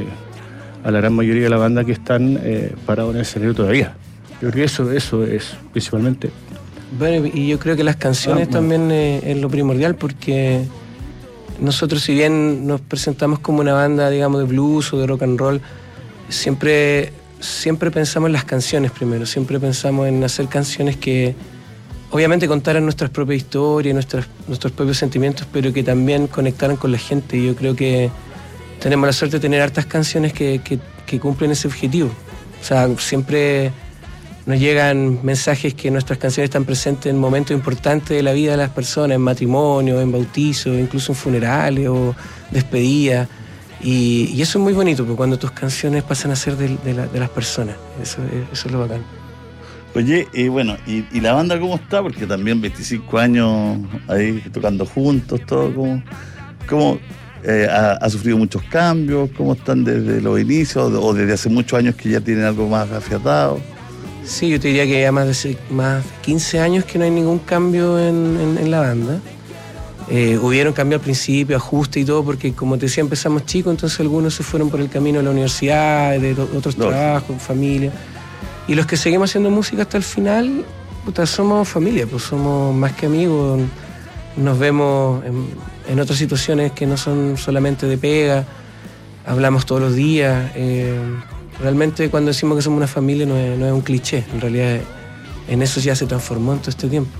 a la gran mayoría de la banda que están parados en el escenario todavía. Yo creo que eso es principalmente. Bueno, y yo creo que las canciones también es lo primordial, porque nosotros, si bien nos presentamos como una banda, digamos, de blues o de rock and roll, siempre pensamos en las canciones primero, siempre pensamos en hacer canciones que obviamente contaran nuestras propias historias, nuestros propios sentimientos, pero que también conectaran con la gente. Y yo creo que tenemos la suerte de tener hartas canciones que cumplen ese objetivo. O sea, siempre nos llegan mensajes que nuestras canciones están presentes en momentos importantes de la vida de las personas, en matrimonio, en bautizo, incluso en funerales o despedidas. Y eso es muy bonito, porque cuando tus canciones pasan a ser de las personas. Eso es lo bacán. Oye, bueno, ¿y la banda cómo está? Porque también 25 años ahí tocando juntos, todo, ¿cómo ha sufrido muchos cambios? ¿Cómo están desde los inicios o desde hace muchos años que ya tienen algo más afiatado? Sí, yo te diría que ya más de 15 años que no hay ningún cambio en la banda. Hubieron cambios al principio, ajustes y todo, porque como te decía, empezamos chicos, entonces algunos se fueron por el camino de la universidad, de otros trabajos, familia. Y los que seguimos haciendo música hasta el final, somos familia, pues somos más que amigos, nos vemos en otras situaciones que no son solamente de pega, hablamos todos los días. Realmente cuando decimos que somos una familia no es un cliché, en realidad en eso ya se transformó en todo este tiempo.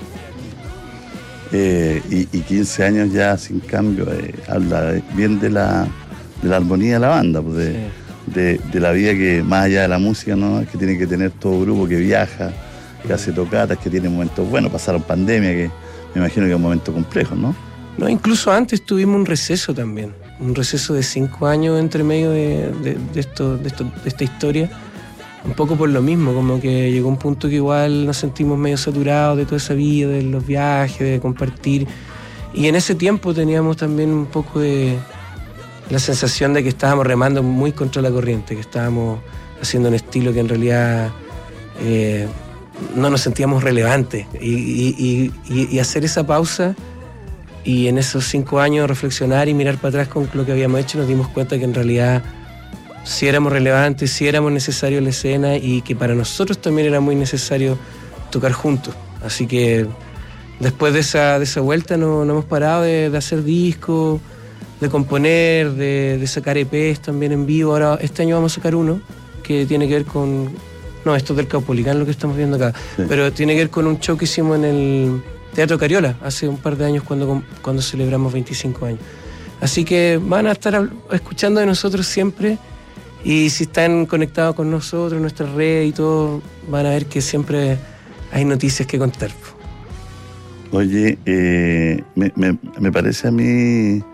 Y 15 años ya sin cambio, habla bien de la armonía de la banda, pues de la vida que más allá de la música, ¿no? Que tiene que tener todo grupo que viaja, que hace tocatas, que tiene momentos buenos. Pasaron pandemia, que me imagino que es un momento complejo, ¿no? No, incluso antes tuvimos un receso también, un receso de 5 años entre medio de esta historia, un poco por lo mismo, como que llegó un punto que igual nos sentimos medio saturados de toda esa vida, de los viajes, de compartir, y en ese tiempo teníamos también un poco de la sensación de que estábamos remando muy contra la corriente, que estábamos haciendo un estilo que en realidad no nos sentíamos relevantes, y hacer esa pausa y en esos 5 años reflexionar y mirar para atrás con lo que habíamos hecho, nos dimos cuenta que en realidad sí éramos relevantes, sí éramos necesarios en la escena y que para nosotros también era muy necesario tocar juntos. Así que después de esa vuelta no hemos parado de hacer discos, de componer, de sacar EPs también en vivo. Ahora este año vamos a sacar uno que tiene que ver con... No, esto es del Caupolicán lo que estamos viendo acá, sí. Pero tiene que ver con un show que hicimos en el Teatro Cariola hace un par de años cuando celebramos 25 años. Así que van a estar escuchando de nosotros siempre, y si están conectados con nosotros, nuestra red y todo, van a ver que siempre hay noticias que contar. Oye, me parece a mí,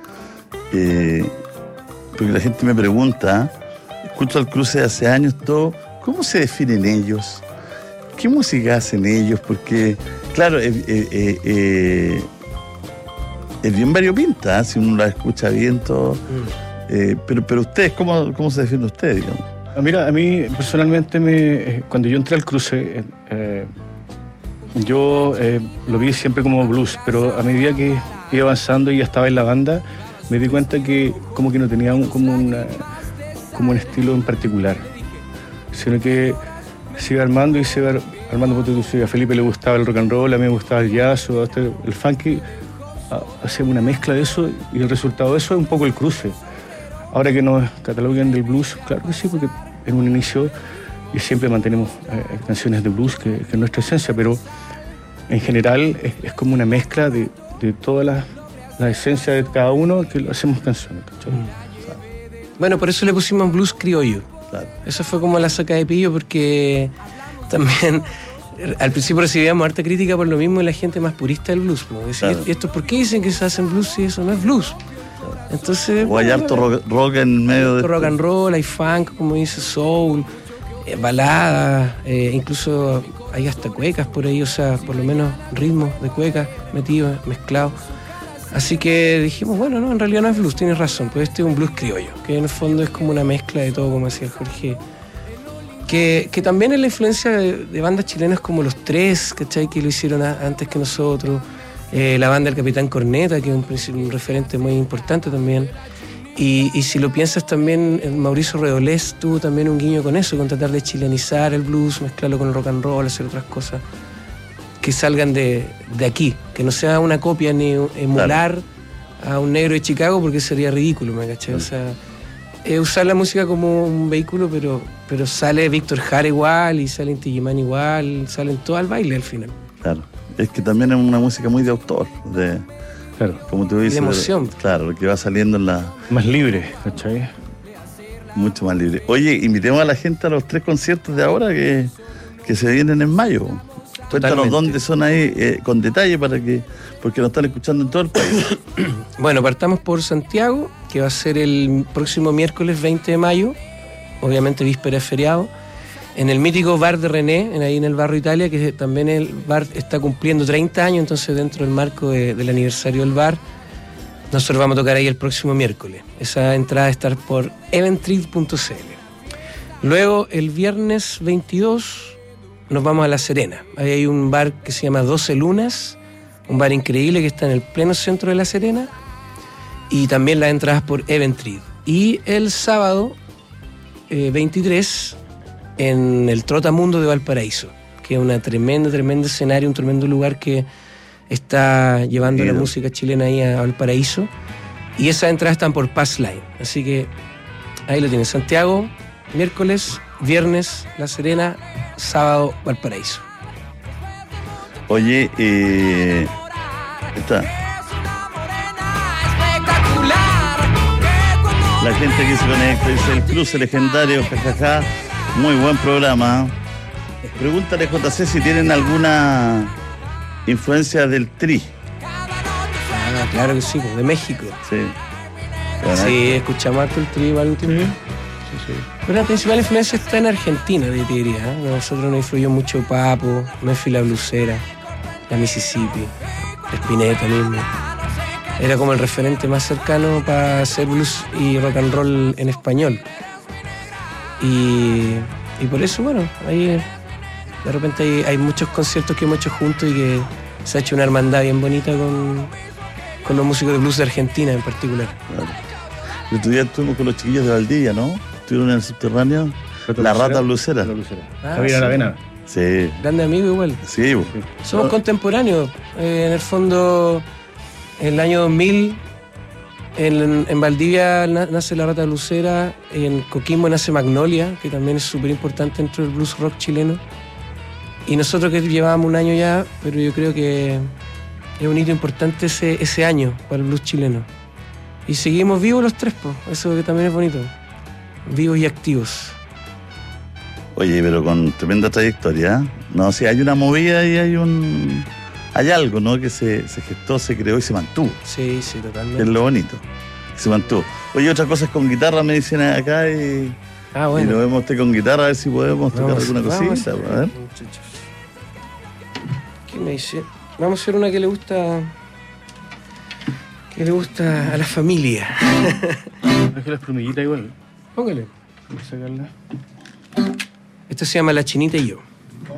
porque la gente me pregunta, escucho al Cruce de hace años todo, ¿cómo se definen ellos? ¿Qué música hacen ellos? Porque, claro, es bien variopinta, si uno la escucha bien todo. Pero ustedes, ¿cómo se definen ustedes, digamos? Mira, a mí personalmente, cuando yo entré al Cruce, yo lo vi siempre como blues, pero a medida que iba avanzando y ya estaba en la banda, me di cuenta que como que no tenía como un estilo en particular, sino que se iba armando y se iba armando. A Felipe le gustaba el rock and roll, a mí me gustaba el jazz, o hasta el funky. Hacemos una mezcla de eso y el resultado de eso es un poco el Cruce. Ahora que nos cataloguen del blues, claro que sí, porque en un inicio y siempre mantenemos canciones de blues, que es nuestra esencia, pero en general es como una mezcla de toda la esencia de cada uno, que hacemos canciones. Bueno, por eso le pusimos blues criollo. Claro. Eso fue como la saca de pillo, porque también al principio recibíamos harta crítica por lo mismo de la gente más purista del blues, ¿no? Decir, claro. ¿Esto por qué dicen que se hacen blues si eso no es blues? Entonces, o hay harto rock en medio de... Rock and roll, hay funk, como dice, soul, baladas, incluso hay hasta cuecas por ahí, o sea, por lo menos ritmos de cuecas metidos, mezclados. Así que dijimos, bueno, no, en realidad no es blues, tienes razón, pues este es un blues criollo, que en el fondo es como una mezcla de todo, como decía Jorge, que también es la influencia de bandas chilenas como Los Tres, ¿cachai?, que lo hicieron antes que nosotros, la banda del Capitán Corneta, que es un referente muy importante también, y si lo piensas también, Mauricio Redolés tuvo también un guiño con eso, con tratar de chilenizar el blues, mezclarlo con el rock and roll, hacer otras cosas que salgan de aquí, que no sea una copia ni emular, claro, a un negro de Chicago, porque sería ridículo, ¿me caché? O sea, usar la música como un vehículo, pero sale Víctor Jara igual, y sale Inti Illimani igual, salen todos al baile al final. Claro, es que también es una música muy de autor, claro, como tú dices, de emoción. Claro, que va saliendo en la... Más libre, ¿cachai? Mucho más libre. Oye, invitemos a la gente a los 3 conciertos de ahora que se vienen en mayo. Cuéntanos dónde son ahí, con detalle, porque nos están escuchando en todo el país. Bueno, partamos por Santiago, que va a ser el próximo miércoles 20 de mayo, obviamente víspera de feriado, en el mítico bar de René, ahí en el Barrio Italia, que también el bar está cumpliendo 30 años, entonces dentro del marco del aniversario del bar, nosotros vamos a tocar ahí el próximo miércoles. Esa entrada va a estar por eventrid.cl. Luego, el viernes 22... nos vamos a La Serena. Ahí hay un bar que se llama 12 Lunas, un bar increíble que está en el pleno centro de La Serena, y también las entradas por Eventrid. Y el sábado 23 en el Trotamundo de Valparaíso, que es una tremendo escenario, un tremendo lugar que está llevando la música chilena ahí a Valparaíso, y esas entradas están por Passline. Así que ahí lo tienen: Santiago, miércoles, viernes La Serena, sábado Valparaíso. Oye, está la gente que se conecta, dice el Cruce legendario, jajaja, muy buen programa. Pregúntale, JC, si tienen alguna influencia del Tri, Ah, claro que sí, de México. Sí. Bueno, sí, escuchamos harto el Trío al último. Sí. Pero la principal influencia está en Argentina, te diría. ¿Eh? Nosotros nos influyó mucho Papo, Memphis la Blusera, la Mississippi, Spinetta mismo. Era como el referente más cercano para hacer blues y rock and roll en español. Y por eso, bueno, ahí de repente hay muchos conciertos que hemos hecho juntos y que se ha hecho una hermandad bien bonita con los músicos de blues de Argentina en particular. Claro. El otro día estuvimos con los chiquillos de Valdivia, ¿no? Estuvieron en el subterráneo. La Rata Blusera. Javier Aravena. Sí. Grande amigo igual. Sí. Somos contemporáneos. En el fondo, en el año 2000, en Valdivia nace La Rata Blusera, en Coquimbo nace Magnolia, que también es súper importante dentro del blues rock chileno. Y nosotros que llevábamos un año ya, pero yo creo que es un hito importante ese año para el blues chileno. Y seguimos vivos los tres, pues. Eso que también es bonito. Vivos y activos. Oye, pero con tremenda trayectoria, ¿eh? No, si hay una movida y hay algo, ¿no? Que se gestó, se creó y se mantuvo. Sí, totalmente. Es lo bonito. Se mantuvo. Oye, otra cosa es con guitarra, me dicen acá y... bueno. Y nos vemos con guitarra, a ver si podemos tocar alguna cosita. A ver. ¿Qué me dice? Vamos a hacer una que le gusta a la familia. Deje las plumillitas igual. Póngale. Voy a sacarla. Esta se llama La Chinita y yo.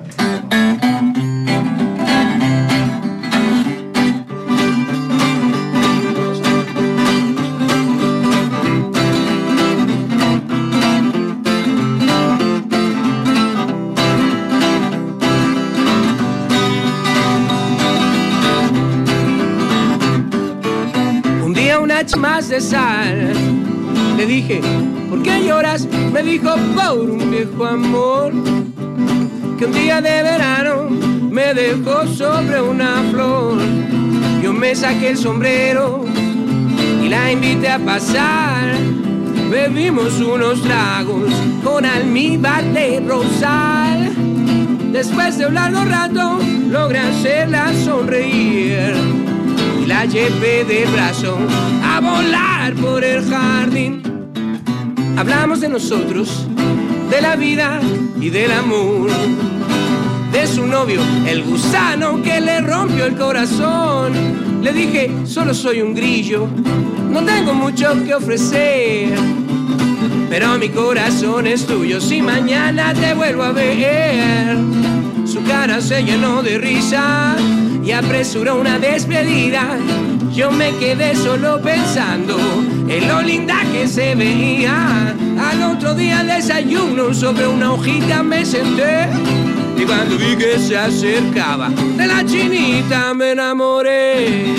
Más de sal. Le dije, ¿por qué lloras? Me dijo, por un viejo amor que un día de verano me dejó sobre una flor. Yo me saqué el sombrero y la invité a pasar. Bebimos unos tragos con almíbar de rosal. Después de un largo rato logré hacerla sonreír. La llevé del brazo a volar por el jardín. Hablamos de nosotros, de la vida y del amor. De su novio, el gusano que le rompió el corazón. Le dije, solo soy un grillo, no tengo mucho que ofrecer. Pero mi corazón es tuyo si mañana te vuelvo a ver. Su cara se llenó de risa y apresuró una despedida. Yo me quedé solo pensando en lo linda que se veía. Al otro día al desayuno sobre una hojita me senté. Y cuando vi que se acercaba de la chinita me enamoré.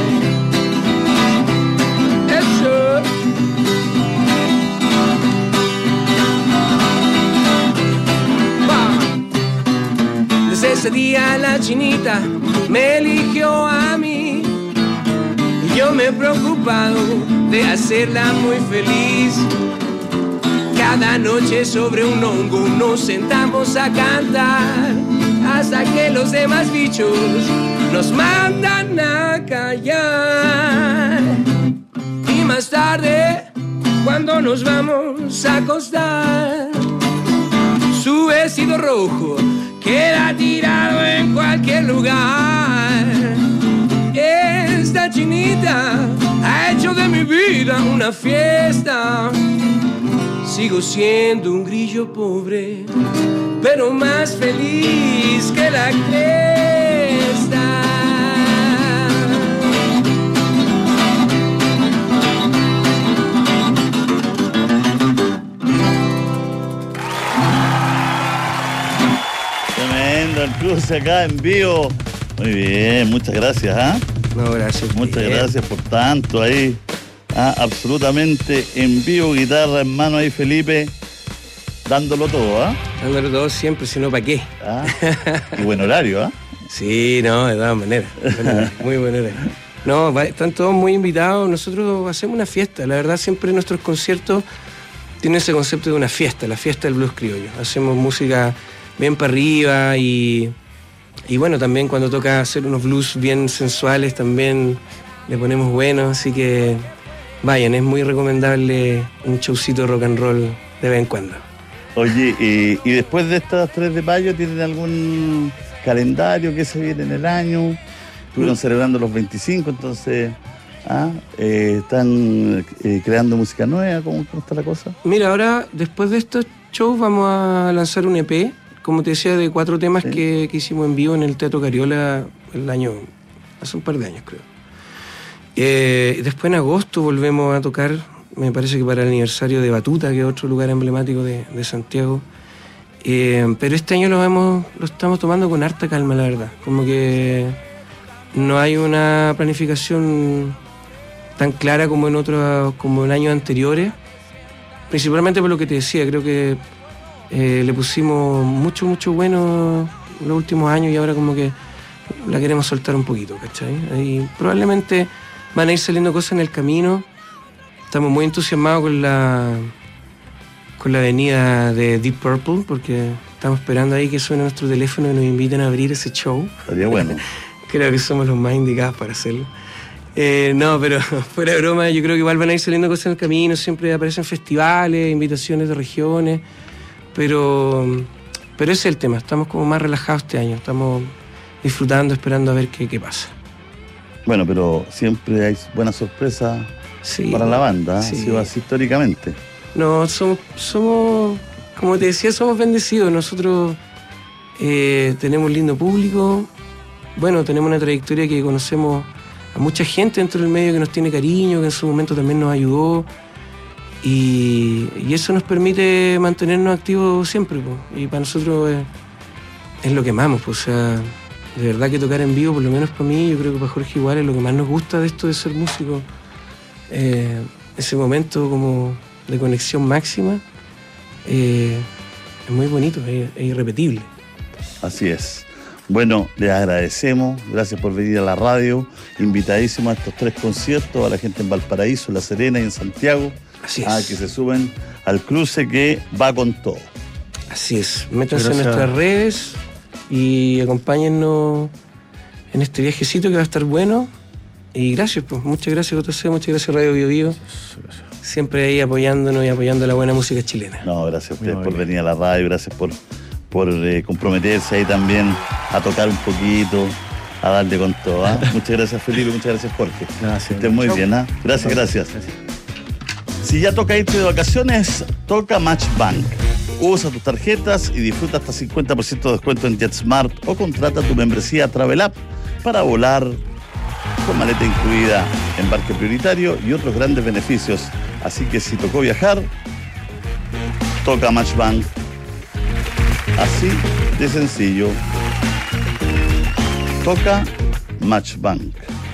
Eso. Desde ese día la chinita me eligió a mí y yo me he preocupado de hacerla muy feliz. Cada noche sobre un hongo nos sentamos a cantar hasta que los demás bichos nos mandan a callar. Y más tarde, cuando nos vamos a acostar, su vestido rojo queda tirado en cualquier lugar. Esta chinita ha hecho de mi vida una fiesta. Sigo siendo un grillo pobre, pero más feliz que la cresta. Tremendo el cruce acá en vivo. Muy bien, muchas gracias. No, gracias. Muchas gracias por tanto ahí. Absolutamente en vivo, guitarra en mano ahí, Felipe, dándolo todo, Dándolo todo siempre, si no, ¿para qué? Y buen horario, Sí, no, de todas maneras. Muy buen horario. No, están todos muy invitados. Nosotros hacemos una fiesta. La verdad, siempre nuestros conciertos tienen ese concepto de una fiesta, la fiesta del blues criollo. Hacemos música bien para arriba y bueno, también cuando toca hacer unos blues bien sensuales también le ponemos bueno, así que vayan, es muy recomendable un showcito de rock and roll de vez en cuando. Oye, y después de estas 3 de mayo, ¿tienen algún calendario que se viene en el año? Estuvieron celebrando los 25, entonces están creando música nueva. ¿Cómo está la cosa? Mira, ahora después de estos shows vamos a lanzar un EP, como te decía, de 4 temas que hicimos en vivo en el Teatro Cariola hace un par de años, creo. Después en agosto volvemos a tocar, me parece que para el aniversario de Batuta, que es otro lugar emblemático de Santiago. Pero este año lo estamos tomando con harta calma, la verdad. Como que no hay una planificación tan clara como en años anteriores. Principalmente por lo que te decía, creo que le pusimos mucho bueno los últimos años y ahora como que la queremos soltar un poquito, ¿cachai? Y probablemente van a ir saliendo cosas en el camino. Estamos muy entusiasmados con la venida de Deep Purple, porque estamos esperando ahí que suene nuestro teléfono y nos inviten a abrir ese show. Estaría bueno. Creo que somos los más indicados para hacerlo. No, pero fuera de broma, yo creo que igual van a ir saliendo cosas en el camino. Siempre aparecen festivales, invitaciones de regiones, pero ese es el tema. Estamos como más relajados este año. Estamos disfrutando, esperando a ver qué pasa. Bueno, pero siempre hay buenas sorpresas para la banda, sí. Ha sido así históricamente. No, somos, como te decía, somos bendecidos. Nosotros tenemos un lindo público. Bueno, tenemos una trayectoria que conocemos a mucha gente dentro del medio que nos tiene cariño, que en su momento también nos ayudó. Y eso nos permite mantenernos activos siempre, pues. Y para nosotros es lo que amamos, pues. O sea, de verdad que tocar en vivo, por lo menos para mí, yo creo que para Jorge igual es lo que más nos gusta de esto de ser músico. Ese momento como de conexión máxima es muy bonito, es irrepetible. Así es. Bueno, les agradecemos, gracias por venir a la radio, invitadísimos a estos 3 conciertos, a la gente en Valparaíso, La Serena y en Santiago. Así es. Que se suben al cruce que va con todo. Así es, métanse en nuestras redes y acompáñennos en este viajecito que va a estar bueno. Y gracias, pues, muchas gracias JC, muchas gracias Radio Bio Bio. Siempre ahí apoyándonos y apoyando la buena música chilena. No, gracias a ustedes por venir a la radio, gracias por comprometerse ahí también a tocar un poquito, a darle con todo. Muchas gracias Felipe, muchas gracias Jorge. Gracias. Estén muy bien, Gracias. Si ya toca irte de vacaciones, toca MatchBank. Usa tus tarjetas y disfruta hasta 50% de descuento en JetSmart o contrata tu membresía Travel App para volar con maleta incluida, embarque prioritario y otros grandes beneficios. Así que si tocó viajar, toca MatchBank. Así de sencillo. Toca MatchBank.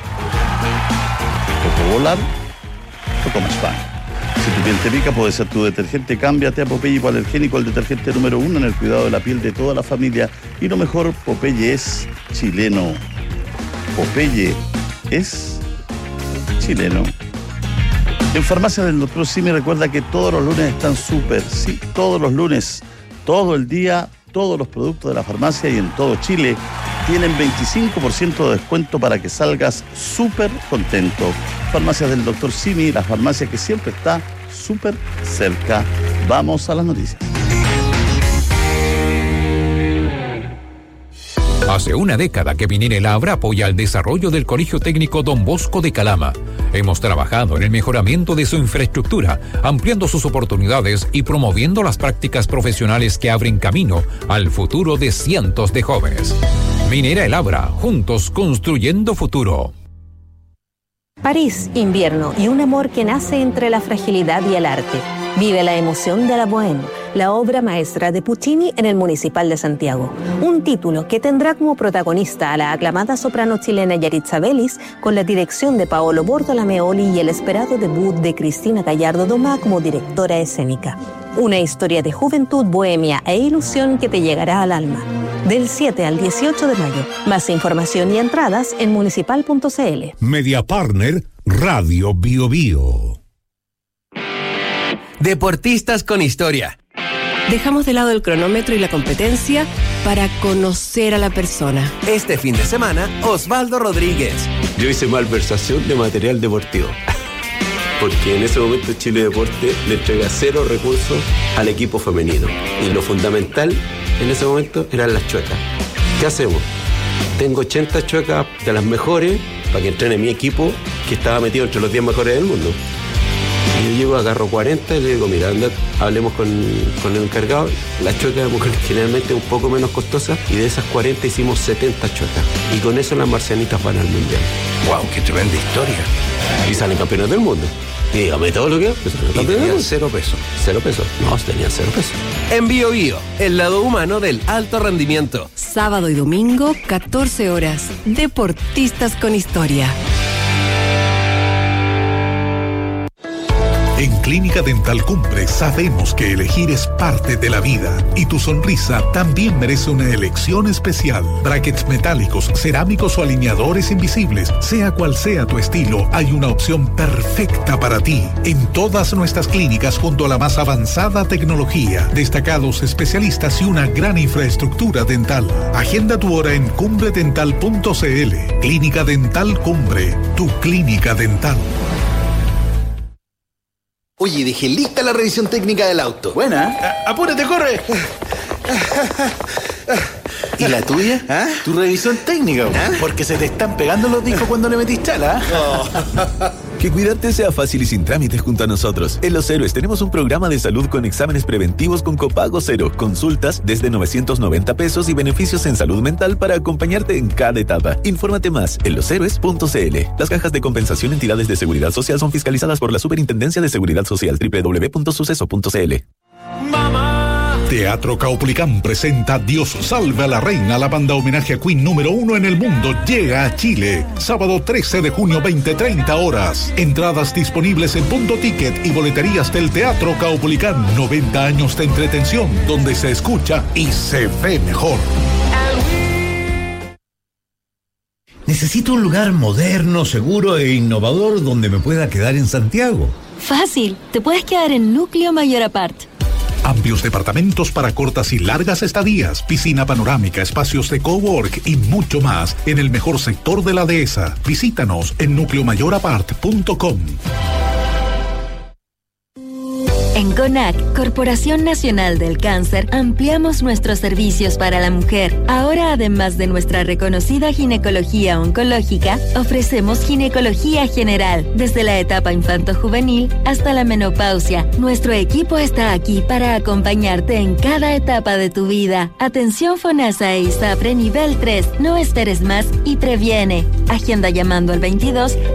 Tocó volar, tocó MatchBank. Si tu piel te pica, puede ser tu detergente. Cámbiate a Popeye Hipoalergénico, el detergente número 1 en el cuidado de la piel de toda la familia. Y lo mejor, Popeye es chileno. Popeye es chileno. En Farmacia del Dr. Simi recuerda que todos los lunes están súper, sí, todos los lunes, todo el día, todos los productos de la farmacia y en todo Chile tienen 25% de descuento para que salgas súper contento. Farmacias del Dr. Simi, la farmacia que siempre está súper cerca. Vamos a las noticias. Hace una década que Minera El Abra apoya el desarrollo del Colegio Técnico Don Bosco de Calama. Hemos trabajado en el mejoramiento de su infraestructura, ampliando sus oportunidades y promoviendo las prácticas profesionales que abren camino al futuro de cientos de jóvenes. Minera El Abra, juntos construyendo futuro. París, invierno y un amor que nace entre la fragilidad y el arte. Vive la emoción de la Bohème, la obra maestra de Puccini en el Municipal de Santiago. Un título que tendrá como protagonista a la aclamada soprano chilena Yaritza Vélez, con la dirección de Paolo Bortolameoli y el esperado debut de Cristina Gallardo Domá como directora escénica. Una historia de juventud, bohemia e ilusión que te llegará al alma. Del 7 al 18 de mayo. Más información y entradas en municipal.cl. Media Partner, Radio Bio Bio. Deportistas con historia. Dejamos de lado el cronómetro y la competencia para conocer a la persona. Este fin de semana, Osvaldo Rodríguez. Yo hice malversación de material deportivo. Porque en ese momento Chile Deporte le entrega 0 recursos al equipo femenino. Y lo fundamental en ese momento eran las chuecas. ¿Qué hacemos? Tengo 80 chuecas de las mejores para que entrene mi equipo, que estaba metido entre los 10 mejores del mundo. Y yo llego, agarro 40 y le digo, mira, anda, hablemos con el encargado. Las chuecas generalmente un poco menos costosas, y de esas 40 hicimos 70 chuecas. Y con eso las marcianitas van al mundial. ¡Wow! ¡Qué tremenda historia! Y salen campeones del mundo. Y dígame todo lo que es. Y tenían 0 pesos. 0 pesos. No, tenían 0 pesos. En Bio Bio, el lado humano del alto rendimiento. Sábado y domingo, 14 horas. Deportistas con historia. En Clínica Dental Cumbre sabemos que elegir es parte de la vida y tu sonrisa también merece una elección especial. Brackets metálicos, cerámicos o alineadores invisibles, sea cual sea tu estilo, hay una opción perfecta para ti. En todas nuestras clínicas, junto a la más avanzada tecnología, destacados especialistas y una gran infraestructura dental. Agenda tu hora en cumbredental.cl. Clínica Dental Cumbre, tu clínica dental. Oye, dejé lista la revisión técnica del auto. Buena. ¡Apúrate, corre! ¿Y la tuya? ¿Ah? Tu revisión técnica. ¿Ah? Porque se te están pegando los discos cuando le metís chala. Que cuidarte sea fácil y sin trámites junto a nosotros. En Los Héroes tenemos un programa de salud con exámenes preventivos con copago cero, consultas desde 990 pesos y beneficios en salud mental para acompañarte en cada etapa. Infórmate más en loshéroes.cl. Las cajas de compensación entidades de seguridad social son fiscalizadas por la Superintendencia de Seguridad Social. www.suceso.cl. Teatro Caupolicán presenta Dios salve a la reina. La banda homenaje a Queen número 1 en el mundo llega a Chile. Sábado 13 de junio, 20:30 horas. Entradas disponibles en Punto Ticket y boleterías del Teatro Caupolicán. 90 años de entretención donde se escucha y se ve mejor. Necesito un lugar moderno, seguro e innovador donde me pueda quedar en Santiago. Fácil, te puedes quedar en Núcleo Mayor Apart. Amplios departamentos para cortas y largas estadías, piscina panorámica, espacios de cowork y mucho más en el mejor sector de la dehesa. Visítanos en nucleomayorapart.com. En CONAC, Corporación Nacional del Cáncer, ampliamos nuestros servicios para la mujer. Ahora, además de nuestra reconocida ginecología oncológica, ofrecemos ginecología general, desde la etapa infanto-juvenil hasta la menopausia. Nuestro equipo está aquí para acompañarte en cada etapa de tu vida. Atención FONASA e ISAPRE nivel 3. No esperes más y previene. Agenda llamando al 22